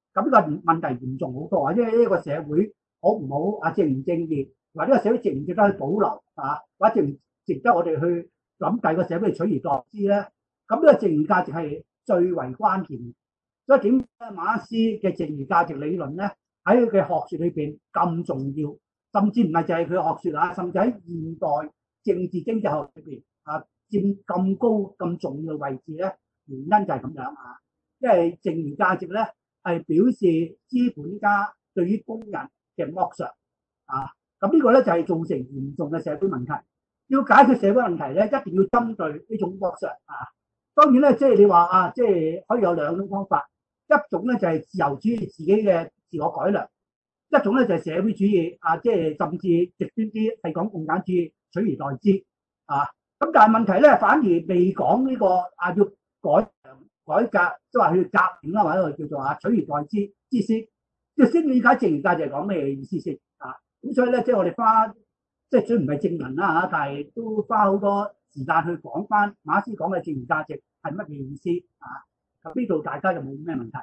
咁呢個問題嚴重好多啊！因為呢個社會好唔好啊，正唔正義，或者個社會值唔值得去保留啊，或者值唔值得我哋去諗第二個社會取而代之咧？咁呢個正義價值係最為關鍵。所以點解馬克思嘅正義價值理論咧喺佢嘅學説裏邊咁重要？甚至唔係就係佢學説啊，甚至喺現代政治經濟學裏邊啊佔咁高咁重要嘅位置咧，原因就係咁樣啊。因為正義價值咧係表示資本家對於工人嘅剝削啊，咁呢個咧就係造成嚴重嘅社會問題。要解決社會問題咧，一定要針對呢種剝削啊。當然咧，即係你話啊，即係可以有兩種方法，一種咧就係自由主義自己嘅自我改良，一種咧就係社會主義啊，即係甚至極端啲係講共產主義取而代之啊。咁但係問題咧，反而未講呢個啊要改革，即係話去革命啦，或者叫做啊取而代之之先。即係先理解正義價值係講咩意思先啊？咁所以咧，即係我哋花即係雖然唔係正文啦嚇，但係都花好多時間去講翻馬克思講嘅正義價值係乜嘢意思啊？咁呢度大家有冇咩問題？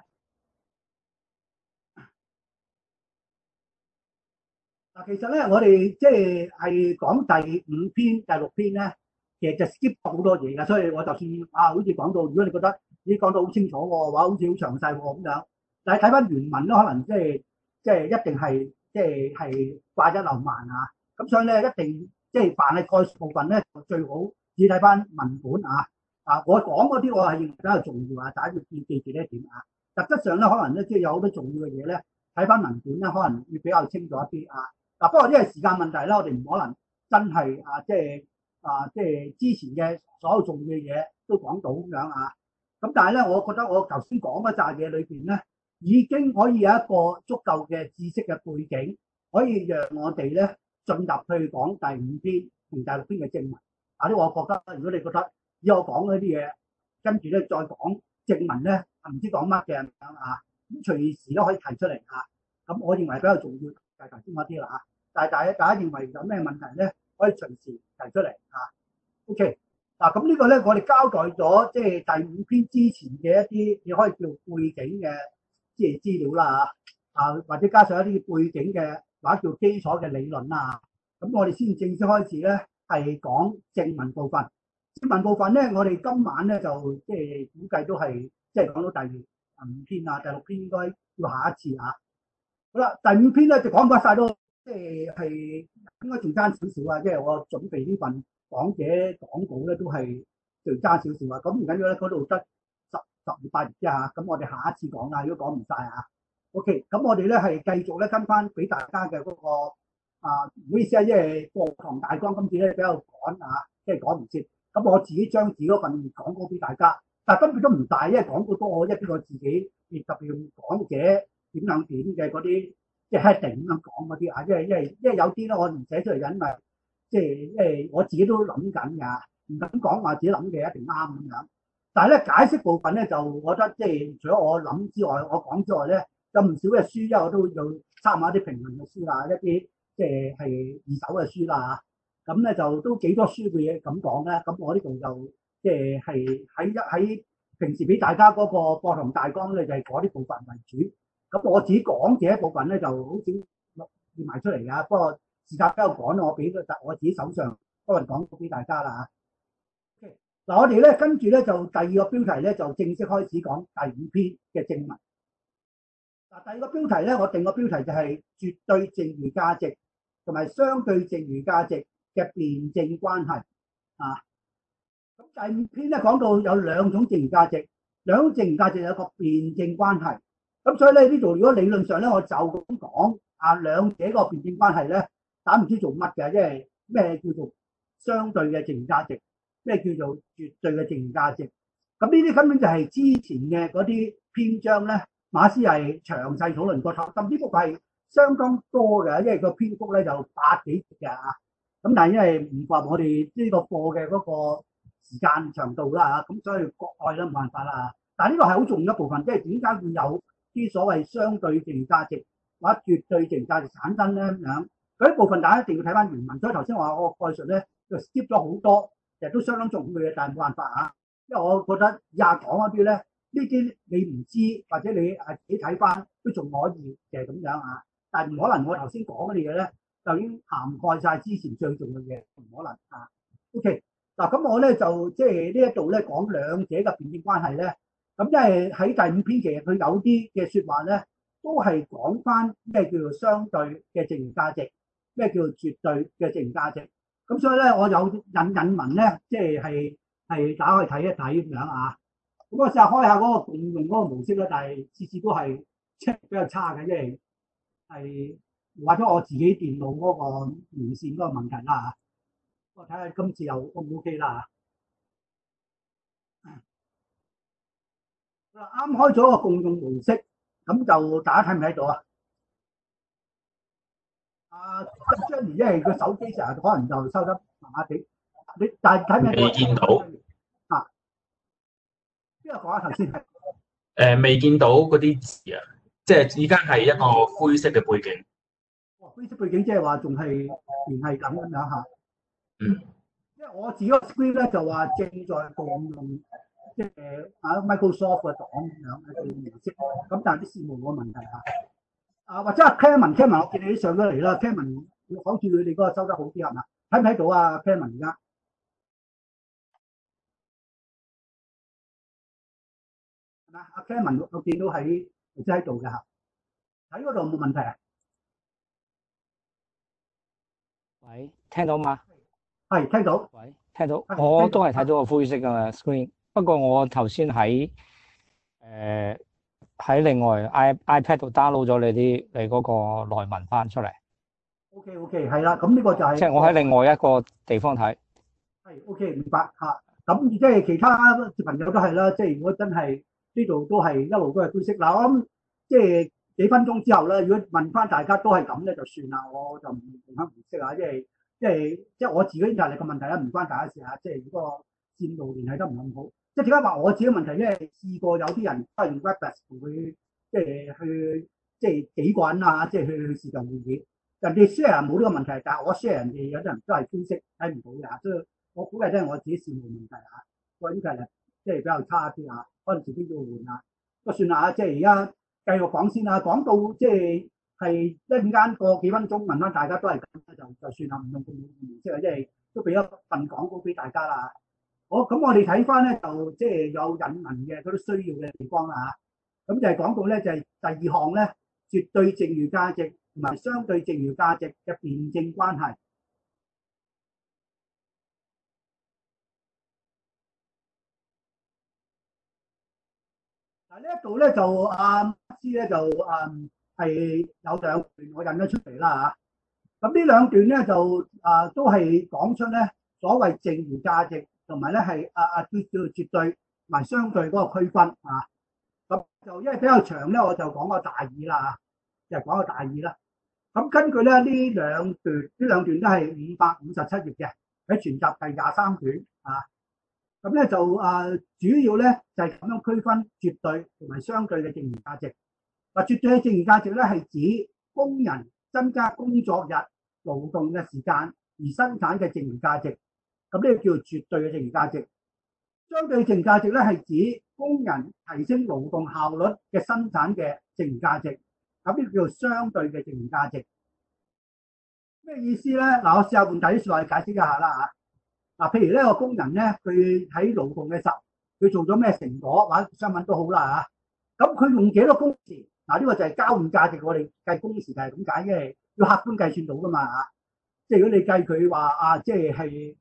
嗱，其實咧，我哋即係講第五篇、第六篇咧，其實就 skip 咗好多嘢㗎，所以我就算啊，好似講到，如果你覺得已經講到好清楚喎，話好似好詳細喎咁樣，但係睇翻原文咧，可能即係一定係係掛一漏萬啊，咁所以咧一定即係凡係概述部分咧，就最好只睇翻文本啊。我講嗰啲我係認為比較重要啊，大家要記住呢一點啊。實質上咧，可能咧即係有好多重要嘅嘢咧，睇翻文本咧，可能會比較清楚一啲啊。嗱，不過因為時間問題啦，我哋唔可能真係即係之前嘅所有重要嘅嘢都講到咁樣啊。咁但係咧，我覺得我頭先講嗰扎嘢裏邊咧，已經可以有一個足夠嘅知識嘅背景，可以讓我哋咧進入去講第五篇同第六篇嘅正文。啊，呢我覺得如果你覺得以我講嗰啲嘢，跟住咧再講正文咧，唔知講乜嘅咁樣啊，咁隨時都可以提出嚟啊。咁我認為比較重要。就係頭先嗰啲啦嚇，但係大家認為有咩問題咧，可以隨時提出嚟嚇。OK，嗱咁呢個咧，我哋交代咗即係第五篇之前嘅一啲，你可以叫背景嘅即係資料啦嚇，或者加上一啲背景嘅或者叫基礎嘅理論啦。咁我哋先正式開始咧，係講正文部分。正文部分咧，我哋今晚咧就即係估計都係即係講到第五篇啊，第六篇應該要下一次嚇。好啦，第五篇咧就講唔晒都，即係應該仲爭少少啊！即係我準備呢份講者講稿咧，都係仲爭少少啊！咁唔緊要咧，嗰度得18頁啫嚇。咁我哋下一次講啦，如果講唔晒啊。OK，咁我哋咧係繼續咧跟翻俾大家嘅嗰個唔好意思啊，因為課堂大綱今次咧比較趕啊，即係講唔切。咁我自己將自己嗰份講稿俾大家，但係今次都唔大，因為講稿多，我一啲我自己亦特別用講者。點兩點嘅嗰啲即係 heading 咁樣講嗰啲啊，因為有啲咧我唔寫出嚟，因為即係因為我自己都諗緊㗎，唔敢講話自己諗嘅一定啱咁樣。但係咧解釋部分咧就我覺得即係除咗我諗之外，我講之外咧，有唔少嘅書，因為我都有參考一啲評論嘅書啦，一啲即係二手嘅書啦嚇。咁咧就都幾多書嘅嘢咁講咧。咁我呢度就即係喺平時俾大家嗰個課堂大綱咧，就係嗰啲部分為主。咁我自己講嘅一部分咧，就好少列埋出嚟㗎。不過時間比較趕，我俾我自己手上嗰份講俾大家啦嚇。嗱，我哋咧跟住咧就第二個標題咧就正式開始講第五篇嘅正文。嗱，第二個標題咧，我定個標題就係絕對剩餘價值同埋相對剩餘價值嘅辯證關係啊。咁第五篇咧講到有兩種剩餘價值，兩種剩餘價值有個辯證關係。咁所以咧呢度如果理論上咧，我就咁講兩者個辯證關係咧，打唔知做乜嘅，因為咩叫做相對嘅剩餘價值，咩叫做絕對嘅剩餘價值。咁呢啲根本就係之前嘅嗰啲篇章咧，馬克思係詳細討論過，甚至乎係相當多嘅，因為個篇幅咧就100幾頁嘅啊。咁但係因為唔符合我哋呢個課嘅嗰個時間長度啦嚇，咁所以國外都冇辦法啦。但係呢個係好重要一部分，即係點解會有啲所謂相對剩餘價值或者絕對剩餘價值產生咧咁樣？嗰啲部分大家一定要睇翻原文。所以頭先話我概述咧就 skip 咗好多，其實都相當重要嘅嘢，但係冇辦法嚇。因為我覺得以下講嗰啲咧， 呢啲你唔知或者你自己睇翻都仲可以嘅咁樣啊。但係唔可能我頭先講嗰啲嘢咧就已經涵蓋晒之前最重要嘅嘢，唔可能啊。OK，嗱咁我咧就即係呢一度咧講兩者嘅辯證關係咧。咁即係喺第五篇其實佢有啲嘅説話咧，都係講翻咩叫做相對嘅剩餘價值，咩叫做絕對嘅剩餘價值。咁所以咧，我有引文咧，即係大家可以睇一睇咁樣啊。咁我試下開下嗰個共用嗰個模式啦，但係次次都係即係比較差嘅，因為係或者我自己電腦嗰個連線嗰個問題啦嚇。我睇下今次又 O 唔 OK 啦嚇。啱開咗個共用模式，咁就大家睇唔睇到啊？Jenny 因為個手機成日可能就收得麻麻地，你但係睇唔睇到？ 未見到啊？邊個講啊？頭先未見到嗰啲字啊，即係依家係一個灰色嘅背景。 灰色背景即係話仲係連係咁樣嚇。 嗯。 因為我自己個 screen 咧就話正在共用，即係Microsoft 嘅檔咁樣嘅模式，咁但係啲事務冇問題嚇。或者阿 Cameron，我見你上咗嚟啦 ，Cameron 好似佢哋嗰個收得好啲係嘛？睇唔睇到啊 Cameron 而家？係嘛？阿 Cameron 我見到喺即喺度嘅嚇，喺嗰度冇問題啊？ 喂，聽到嗎？ 係聽到。 喂，聽到，我都係睇到個灰色嘅 screen，不過我頭先喺另外 iPad 度 download 咗你嗰個內文翻出嚟。 OK，係啦，咁呢個就係即係我喺另外一個地方睇。 係 OK，明白嚇。咁即係其他朋友都係啦，即係如果真係呢度都係一路都係灰色。嗱，我諗即係幾分鐘之後咧，如果問翻大家都係咁咧，就算啦，我就唔用翻紅色啊，即係我自己印象力嘅問題啦，唔關大家事啊。即係如果線路聯繫得唔咁好，即係點解話我自己問題？因為試過有啲人都係用 Webex 同佢即係去即係幾個人啊，即係去視像會議，人哋 share 冇呢個問題，但係我 share 人哋有啲人都係灰色睇唔到嘅，所以我估計都係我自己線路問題啊。個 internet 即係比較差啲啊，可能自己要換啊。不過算啦，即係而家繼續講先啦，講到即係一陣間過幾分鐘問翻大家都係咁，就算啦，唔用咁模式啊，即係都俾一份廣告俾大家啦。好，咁我哋睇翻咧就即係有引文嘅嗰啲需要嘅地方啦嚇。咁就係講到咧就係第二項咧，絕對剩餘價值同埋相對剩餘價值嘅辯證關係。嗱呢一度咧就阿師咧就係有兩段我印咗出嚟啦嚇。咁呢兩段咧就都係講出咧所謂剩餘價值同埋咧係叫做絕對同埋相對嗰個區分啊。咁就因為比較長咧，我就講個大意啦嚇，就講個大意啦。咁根據咧呢兩段都係557頁嘅，喺全集第23卷啊。咁咧就主要咧就係咁樣區分絕對同埋相對嘅剩餘價值。嗱，絕對嘅剩餘價值咧係指工人增加工作日勞動嘅時間而生產嘅剩餘價值，咁呢個叫做絕對嘅剩餘價值。相對剩餘價值咧係指工人提升勞動效率嘅生產嘅剩餘價值，咁呢個叫做相對嘅剩餘價值。咩意思咧？嗱，我試下換第啲説話嚟解釋一下啦嚇。嗱，譬如呢個工人咧，佢喺勞動嘅時候，佢做咗咩成果或者商品都好啦嚇。咁佢用幾多工時？嗱，呢個就係交換價值。我哋計工時就係咁解，因為要客觀計算到噶嘛嚇。即係如果你計佢話即係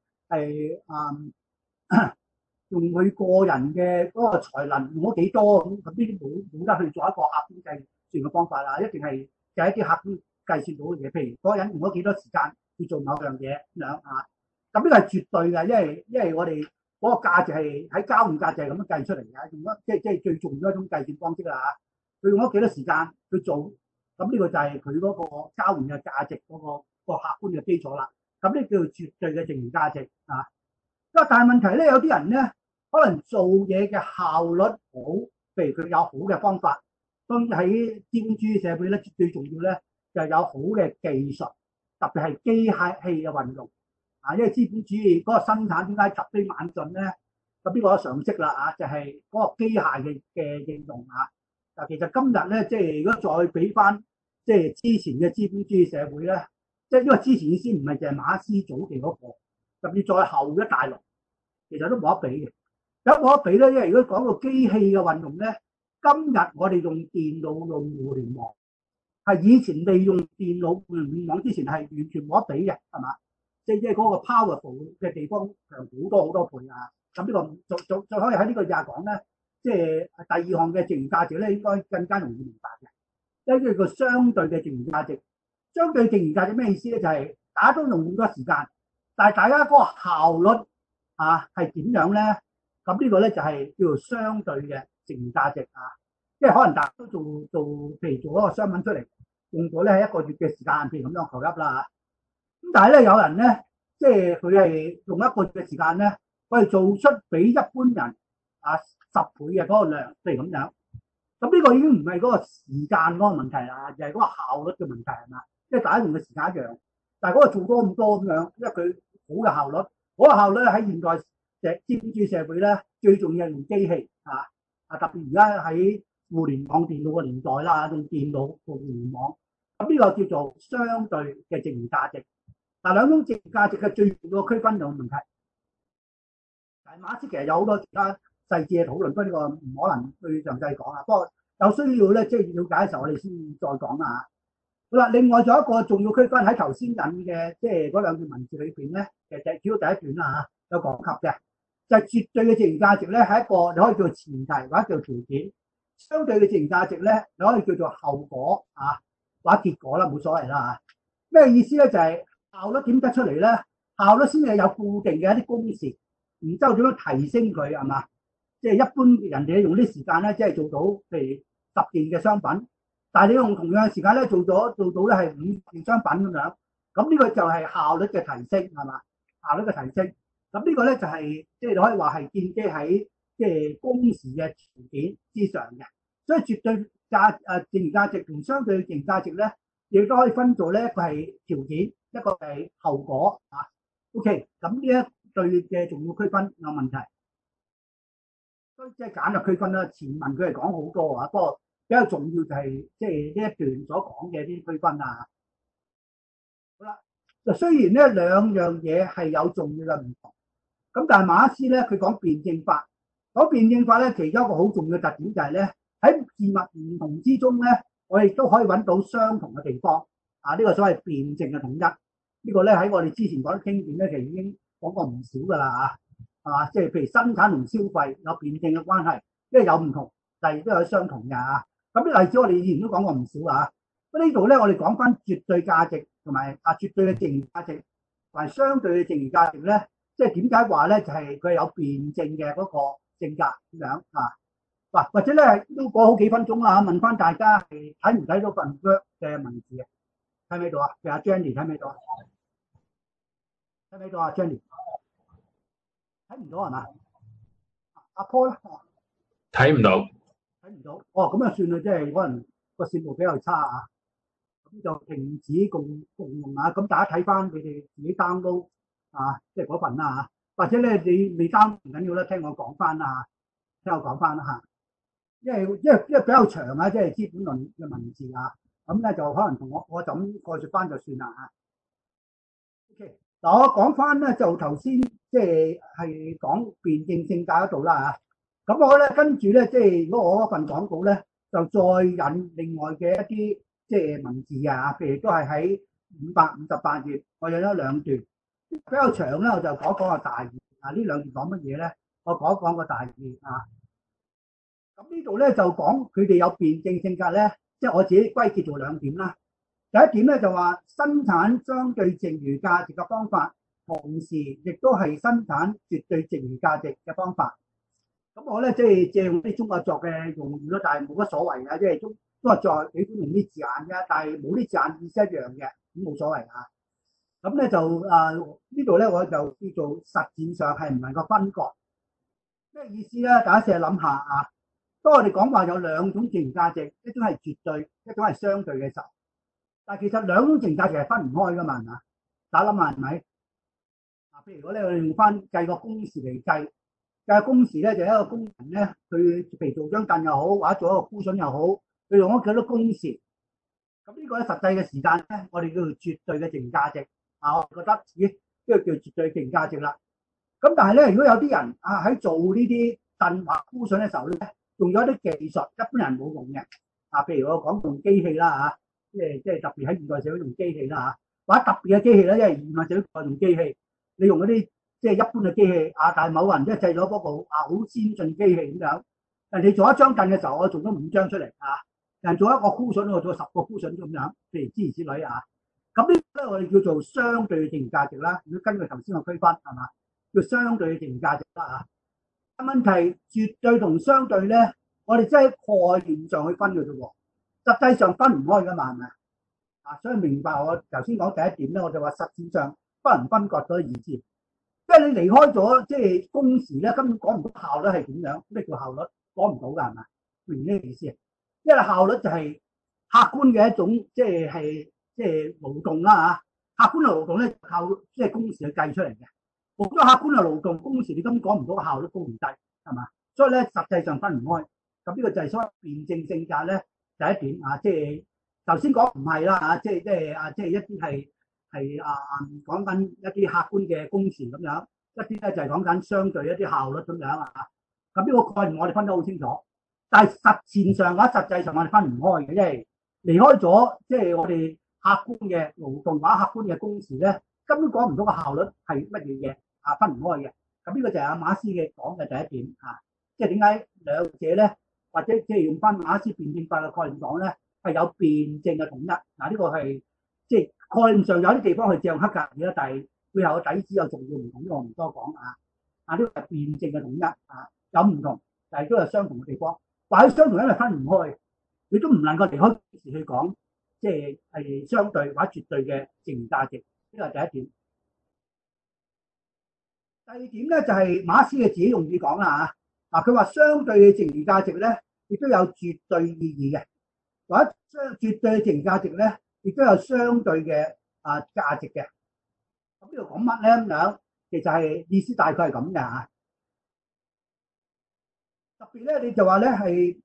用佢個人嘅嗰個才能用咗幾多咁，呢啲冇得去做一個客觀計算嘅方法啦。一定係計一啲客觀計算到嘅嘢，譬如嗰個人用咗幾多時間去做某樣嘢咁樣啊。咁呢個係絕對嘅，因為我哋嗰個價值係喺交換價值係咁樣計出嚟嘅，用咗即係最重要一種計算方式啦嚇。佢用咗幾多時間去做，咁呢個就係佢嗰個交換嘅價值嗰個客觀嘅基礎啦。咁呢叫做絕對嘅剩餘價值啊。但係問題咧，有啲人咧可能做嘢嘅效率好，譬如佢有好嘅方法。當然喺資本主義社會咧，最重要咧就係有好嘅技術，特別係機械器嘅運用。因為資本主義嗰個生產點解突飛猛進咧？ 咁呢個常識啦啊，就係嗰個機械嘅應用啊。嗱，其實今日咧，即係如果再俾翻即係之前嘅資本主義社會咧，即係因為之前先唔係淨係馬克思早期嗰個，甚至再後一大輪，其實都冇得比嘅。有冇得比咧？因為如果講到機器嘅運用咧，今日我哋用電腦用互聯網，係以前未用電腦互聯網之前係完全冇得比嘅，係嘛？即係嗰個 powerful 嘅地方強好多好多倍啊！咁呢個就可以喺呢個日講咧，即係第二項嘅剩餘價值咧，應該更加容易明白嘅。一個叫相對嘅剩餘價值，相對剩餘價值咩意思咧？就係大家都用咁多時間，但係大家嗰個效率啊係點樣咧？咁呢個咧就係叫做相對嘅剩餘價值啊！即係可能大家都譬如做一個商品出嚟，用咗咧係1個月嘅時間，譬如咁樣求一啦。咁但係咧有人咧，即係佢係用1個月嘅時間咧，佢係做出比一般人啊10倍嘅嗰個量，譬如咁樣。咁呢個已經唔係嗰個時間嗰個問題啦，就係嗰個效率嘅問題係嘛？即係大家用嘅時間一樣，但係嗰個做多咁多咁樣，因為佢好嘅效率，嗰個效率喺現代資本主義社會咧，最重要係用機器啊！特別而家喺互聯網電腦嘅年代啦，用電腦做互聯網，咁呢個叫做相對嘅剩餘價值。嗱，兩種剩餘價值嘅最重要嘅區分有問題。但係馬克思其實有好多其他細節嘅討論，不過呢個唔可能去詳細講啊。不過有需要咧，即係了解嘅時候，我哋先再講啦。好啦，另外仲有一個重要區分喺頭先引嘅，即係嗰兩段文字裏邊咧，其實主要第一段啦嚇，有講及嘅，就係絕對嘅剩餘價值咧，係一個你可以叫做前提或者叫做條件。相對嘅剩餘價值咧，你可以叫做後果啊，或者結果啦，冇所謂啦嚇。咩意思咧？就係效率點得出嚟咧？效率先係有固定嘅一啲公式，然之後點樣提升佢係嘛？即係一般人哋用啲時間咧，即係做到譬如10件嘅商品，但係你用同樣嘅時間咧，做到咧係5件商品咁樣。咁呢個就係效率嘅提升係嘛？效率嘅提升。咁呢個咧就係即係你可以話係建基喺即係工時嘅條件之上嘅。所以絕對剩餘價值同相對剩餘價值咧，亦都可以分做咧，佢係條件，一個係後果啊。OK，咁呢一對嘅重要區分有問題，所以即係簡略區分啦。前文佢係講好多啊，不過比較重要就係即係呢一段所講嘅啲區分啊。好啦，就雖然呢兩樣嘢係有重要嘅唔同，咁但係馬克思咧佢講辯證法，講辯證法咧，其中一個好重要嘅特點就係咧，喺事物唔同之中咧，我哋都可以揾到相同嘅地方啊！呢個所謂辯證嘅統一，呢個咧喺我哋之前講經典咧，其實已經講過唔少噶啦嚇，係嘛？即係譬如生產同消費有辯證嘅關係，因為有唔同，但係都有相同嘅嚇。咁啲例子我哋以前都講過唔少啊。咁呢度咧，我哋講翻絕對價值同埋絕對嘅剩餘價值同埋相對嘅剩餘價值咧，即係點解話咧就係佢有辯證嘅嗰個性格咁樣啊？嗱，或者咧都過好幾分鐘啦，問翻大家係睇唔睇到份 Word 嘅文字啊？睇唔睇到啊？譬如阿 Jenny 睇唔睇到啊？睇唔睇到啊 Jenny？ 睇唔到係嘛？阿 Paul 咧？ 睇唔到。 睇唔到。哦，咁啊算啦，即係可能個線路比較差啊，咁就停止共用啊。咁大家睇翻佢哋自己 download 啊，即係嗰份啦嚇。或者咧你未 down 唔緊要啦，聽我講翻啦，聽我講翻啦嚇。因為比較長啊，即係資本論嘅文字啊，咁咧就可能同我就咁概述翻就算啦嚇。OK，嗱我講翻咧就頭先即係講辯證性格嗰度啦嚇。咁我咧跟住咧即係如果我嗰份廣告咧就再引另外嘅一啲即係文字啊，譬如都係喺558頁，我引咗兩段比較長咧，我就講個大意啊。呢兩段講乜嘢咧？我講個大意啊。咁呢度咧就講佢哋有辯證性格咧，即係我自己歸結做兩點啦。第一點咧就話生產相對剩餘價值嘅方法，同時亦都係生產絕對剩餘價值嘅方法。咁我咧即係借用啲中國作嘅用語咯，但係冇乜所謂嘅，即係中國作喜歡用啲字眼嘅，但係冇啲字眼意思一樣嘅，咁冇所謂啊。咁咧就呢度咧我就叫做實踐上係唔能夠分割。咩意思咧？大家試下諗下啊。當我哋講話有兩種剩餘價值，一種係絕對，一種係相對嘅時候，但係其實兩種剩餘價值係分唔開噶嘛，係嘛？大家諗下係咪？譬如如果你用翻計個工時嚟計， 嘅工時咧就係一個工人咧，佢譬如做張凳又好，或者做一個箍筍又好，佢用咗幾多工時。咁呢個咧實際嘅時間咧，我哋叫做絕對嘅淨價值啊！我覺得咦，呢個叫絕對淨價值啦。咁但係咧，如果有啲人啊喺做呢啲凳或箍筍嘅時候咧，用咗啲技術，一般人冇用嘅啊。譬如我講用機器啦嚇，即係特別喺現代社會用機器啦嚇，或者特別嘅機器咧，因為現代社會用機器，你用嗰啲即係一般嘅機器啊，但係某個人即係製咗嗰部啊好先進機器咁樣，你做一張凳嘅時候，我做咗5張出嚟啊。人做一個箍筍，我做10個箍筍咁樣，譬如諸如此類啊。咁呢個咧我哋叫做相對嘅淨價值啦。如果根據頭先個區分係嘛，叫相對嘅淨價值啦嚇。問題絕對同相對咧，我哋即係喺概念上去分嘅啫喎，實際上分唔開噶嘛係咪啊？所以明白我頭先講第一點咧，我就話實際上不能分割嗰個意思，即係你離開咗即係工時咧，根本講唔到效率係點樣，咩叫效率講唔到㗎係咪？明呢個意思啊？因為效率就係客觀嘅一種，即係勞動啦嚇。客觀嘅勞動咧靠即係工時去計出嚟嘅。冇咗客觀嘅勞動工時，你根本講唔到個效率高唔低，係嘛？所以咧實際上分唔開。咁呢個就係所謂辯證性價咧第一點啊，即係頭先講唔係啦嚇，即係一啲係講緊一啲客觀嘅工時咁樣，一啲咧就係講緊相對一啲效率咁樣啊。咁呢個概念我哋分得好清楚。但係實踐上或者實際上我哋分唔開嘅，因為離開咗即係我哋客觀嘅勞動或者客觀嘅工時咧，根本講唔到個效率係乜嘢嘢啊，分唔開嘅。咁呢個就係阿馬斯嘅講嘅第一點啊，即係點解兩者咧，或者即係用翻馬斯辯證法嘅概念講咧，係有辯證嘅統一。嗱，呢個係即係概念上有啲地方係像黑格爾啦，但係背後嘅底子有重要唔同，呢個我唔多講啊。啊，呢個係辯證嘅統一啊，有唔同，但係都有相同嘅地方。或者相同，因為分唔開，你都唔能夠離開時去講，即係相對或者絕對嘅淨價值，呢個係第一點。第二點咧就係馬斯嘅自己用語講啦嚇，佢話相對嘅淨價值咧，亦都有絕對意義嘅，或者絕對嘅淨價值咧，亦都有相對嘅價值嘅。咁呢度講乜咧咁樣？其實係意思大概係咁嘅嚇。特別咧，你就話咧係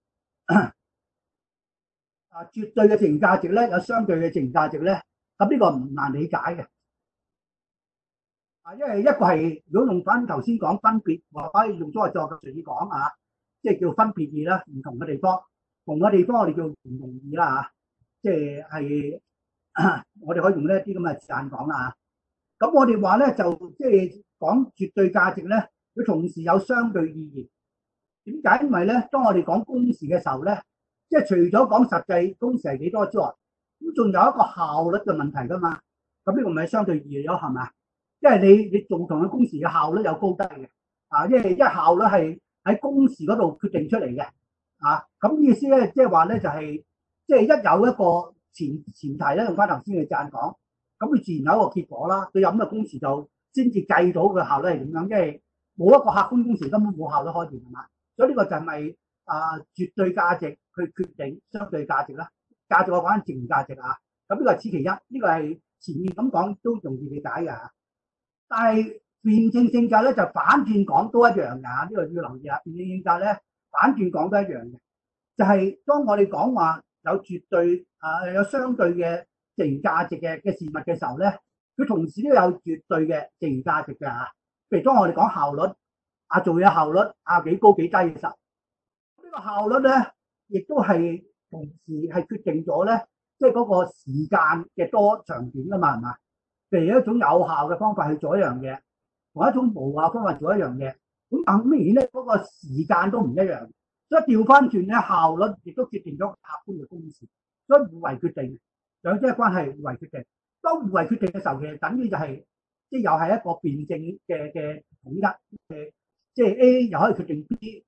絕對嘅淨價值咧，有相對嘅淨價值咧，咁呢個唔難理解嘅。因為一個係如果用翻頭先講分別，或者用咗個作嘅術語講啊，即係叫分別義啦，唔同嘅地方，同嘅地方我哋叫唔同義啦嚇，即係我哋可以用呢一啲咁嘅字眼講啦嚇。咁我哋話咧就即係講絕對價值咧，佢同時有相對意義。點解？因為咧，當我哋講工時嘅時候咧，即係除咗講實際工時係幾多之外，咁仲有一個效率嘅問題噶嘛。咁呢個咪相對意義咗係咪？因為你做同嘅工時嘅效率有高低嘅啊，因為效率係喺工時嗰度決定出嚟嘅啊。咁意思咧，即係話咧就係即係一有一個前提咧，用翻頭先嘅讚講，咁佢自然有一個結果啦。佢有咁嘅工時就先至計到嘅效率係點樣，因為冇一個客觀工時根本冇效率可言係嘛。所以呢個就係咪絕對價值去決定相對價值啦？價值我講緊淨價值啊。咁呢個係此其一，呢個係前面咁講都容易理解嘅。但係辯證性價咧就反轉講都一樣㗎，呢個要留意啊。辯證性價咧反轉講都一樣嘅，就係當我哋講話有絕對有相對嘅淨價值嘅事物嘅時候咧，佢同時都有絕對嘅淨價值㗎嚇。譬如當我哋講效率做嘢效率幾高幾低嘅時候，呢個效率咧亦都係同時係決定咗咧，即係嗰個時間嘅多長短㗎嘛係嘛？譬如一種有效嘅方法去做一樣嘢，同一種無效方法做一樣嘢，咁但明顯咧嗰個時間都唔一樣，所以調翻轉咧效率亦都決定咗客觀嘅工時，所以互為決定，兩者嘅關係互為決定。當互為決定嘅時候，其實等於就係即係又係一個辯證嘅統一，即係 A 又可以決定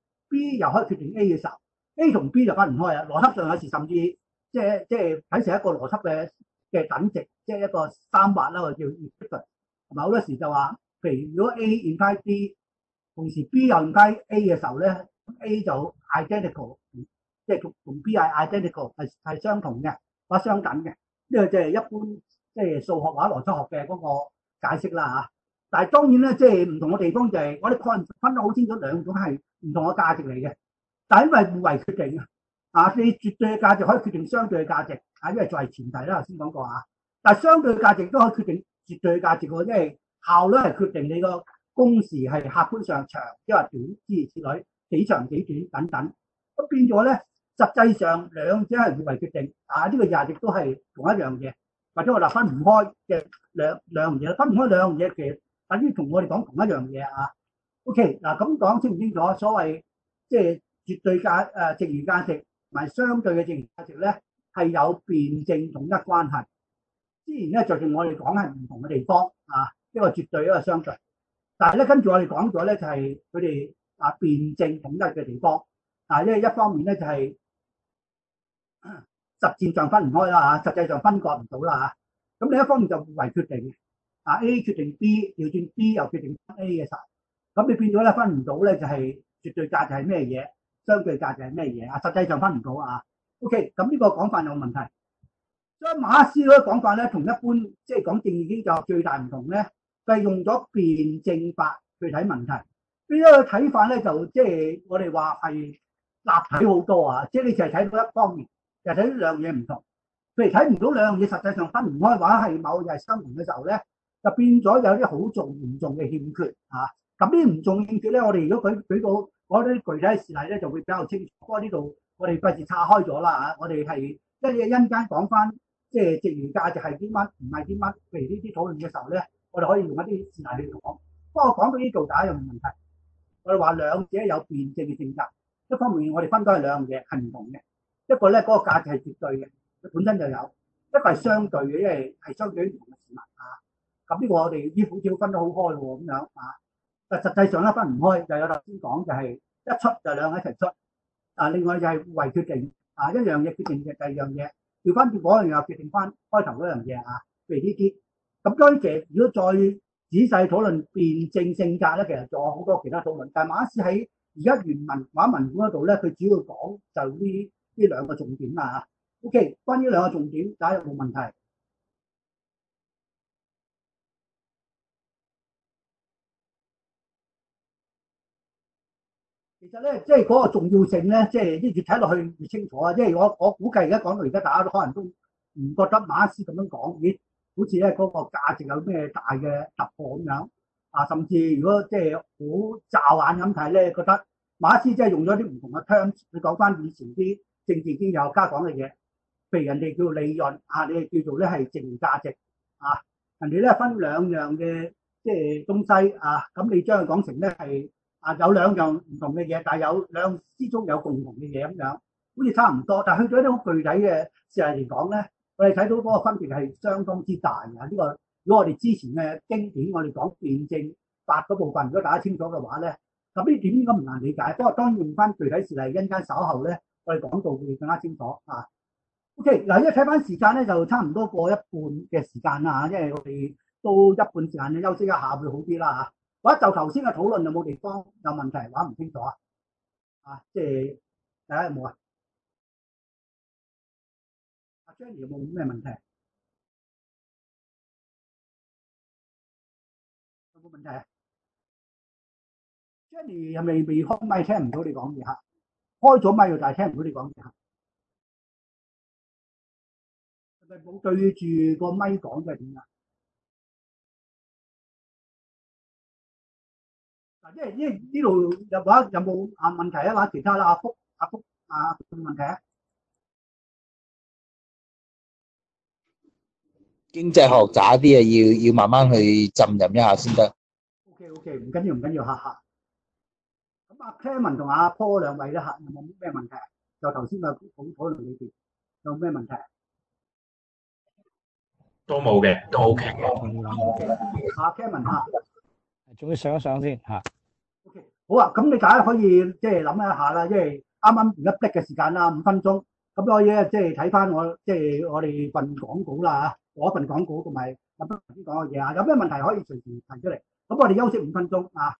B 又可以決定 A 嘅時候 ，A 同 B 就分唔開啊！邏輯上有時甚至即係睇成一個邏輯嘅等值，即係一個三劃啦，我叫 equivalent。同埋好多時就話，譬如如果 A imply B，同時 B 又imply A 嘅時候咧，A 就 identical， 即係同 B 係 identical 係相同嘅或相等嘅。呢個就係一般即係數學或者邏輯學嘅嗰個解釋啦嚇。 但係當然咧，即係唔同嘅地方就係我哋可能分得好清楚兩種係唔同嘅價值嚟嘅，但係因為互為決定啊，你絕對嘅價值可以決定相對嘅價值啊，因為作為前提啦，頭先講過啊。但係相對嘅價值都可以決定絕對嘅價值喎，因為效率係決定你個工時係客觀上長，即係話短諸如此類，幾長幾短等等。咁變咗咧，實際上兩者係互為決定啊，呢個價值都係同一樣嘢，或者我話分唔開嘅兩樣嘢，分唔開兩樣嘢其實等於同我哋講同一樣嘢啊。OK 嗱，咁講清唔清楚？所謂即係絕對剩餘價值同埋相對嘅剩餘價值咧，係有辯證統一關係。之前咧就算我哋講係唔同嘅地方啊，一個絕對一個相對，但係咧跟住我哋講咗咧就係佢哋辯證統一嘅地方啊，因為一方面咧就係實戰上分唔開啦嚇，實際上分割唔到啦嚇。咁另一方面就互為決定啊 ，A 決定 B， 調轉 B 又決定 A 嘅時候，咁你變咗咧分唔到咧就係絕對價值係咩嘢，相對價值係咩嘢啊？實際上分唔到啊。OK， 咁呢個講法有問題。所以馬克思嗰個講法咧，同一般即係講正義經濟學最大唔同咧，就係用咗辯證法去睇問題。呢一個睇法咧，就即係我哋話係立體好多啊！即係你淨係睇到一方面，就睇到兩樣嘢唔同。譬如睇唔到兩樣嘢實際上分唔開，或者係某日相同嘅時候咧，就變咗有啲好嚴重嘅欠缺啊！咁呢啲唔重欠缺咧，我哋如果舉到嗰啲具體嘅事例咧，就會比較清楚。不過呢度我哋費事岔開咗啦嚇，我哋係一陣間講翻。即係剩餘價值係啲乜，唔係啲乜。譬如呢啲討論嘅時候咧，我哋可以用一啲事例去講。不過講到呢度，大家有冇問題？我哋話兩者有辯證嘅性質。一方面我哋分開係兩樣嘢係唔同嘅，一個咧嗰個價值係絕對嘅，佢本身就有；一個係相對嘅，因為係相對於唔同嘅事物啊。咁呢個我哋依好似分得好開喎咁樣啊。但實際上咧分唔開，就有頭先講就係一出就兩個一齊出。啊，另外就係互為決定啊，一樣嘢決定嘅第二樣嘢。調翻轉嗰樣又決定翻開頭嗰樣嘢啊，譬如呢啲。咁當然其實如果再仔細討論辯證性格咧，其實仲有好多其他討論。但係馬克思喺而家原文或者文本嗰度咧，佢主要講就呢兩個重點啊。OK， 關於兩個重點，大家有冇問題？其實咧，即係嗰個重要性咧，即係越睇落去越清楚啊！即係我估計而家講到而家，大家都可能都唔覺得馬克思咁樣講，咦？好似咧嗰個價值有咩大嘅突破咁樣啊？甚至如果即係好驟眼咁睇咧，覺得馬克思即係用咗啲唔同嘅 terms，你講翻以前啲政治經濟學家講嘅嘢，譬如人哋叫利潤啊，你哋叫做咧係剩餘價值啊，人哋咧分兩樣嘅即係東西啊，咁你將佢講成咧係。有兩樣唔同嘅嘢，但係有兩之中有共同嘅嘢咁樣，好似差唔多。但係去到一啲好具體嘅事例嚟講咧，我哋睇到嗰個分別係相當之大嘅。呢個如果我哋之前嘅經典，我哋講辯證法嗰部分，如果大家清楚嘅話咧，咁呢點應該唔難理解。不過當然用翻具體事例，一陣間稍後咧，我哋講到會更加清楚啊。OK，嗱，因為睇翻時間咧，就差唔多過一半嘅時間啦嚇，因為我哋都一半時間休息一下會好啲啦嚇。或者就頭先嘅討論有冇地方有問題，話唔清楚啊？啊，即係大家有冇啊？阿 Jenny 有冇咩問題？有冇問題啊 ？Jenny 係咪未開麥聽唔到你講嘢嚇？開咗麥但係聽唔到你講嘢嚇？係咪冇對住個麥講嘅點啊？嗱，因為呢度有冇問題啊？或者其他啦，阿福有冇問題啊？ 經濟學渣啲啊，要慢慢去浸淫一下先得。 OK， 唔緊要嚇。咁阿 Clement 同阿 Paul 兩位咧嚇，有冇咩問題？就頭先嘅討論裏邊有咩問題？ 都冇嘅，都 OK 嘅。 阿 Clement 嚇， 仲要上一上先嚇。 OK， 好啊，咁你大家可以即係諗一下啦，因為啱啱而家逼嘅時間啦，5分鐘，咁可以咧即係睇翻我即係我哋份講稿啦嚇，我份講稿同埋頭先講嘅嘢啊，有咩問題可以隨時提出嚟。咁我哋休息5分鐘啊。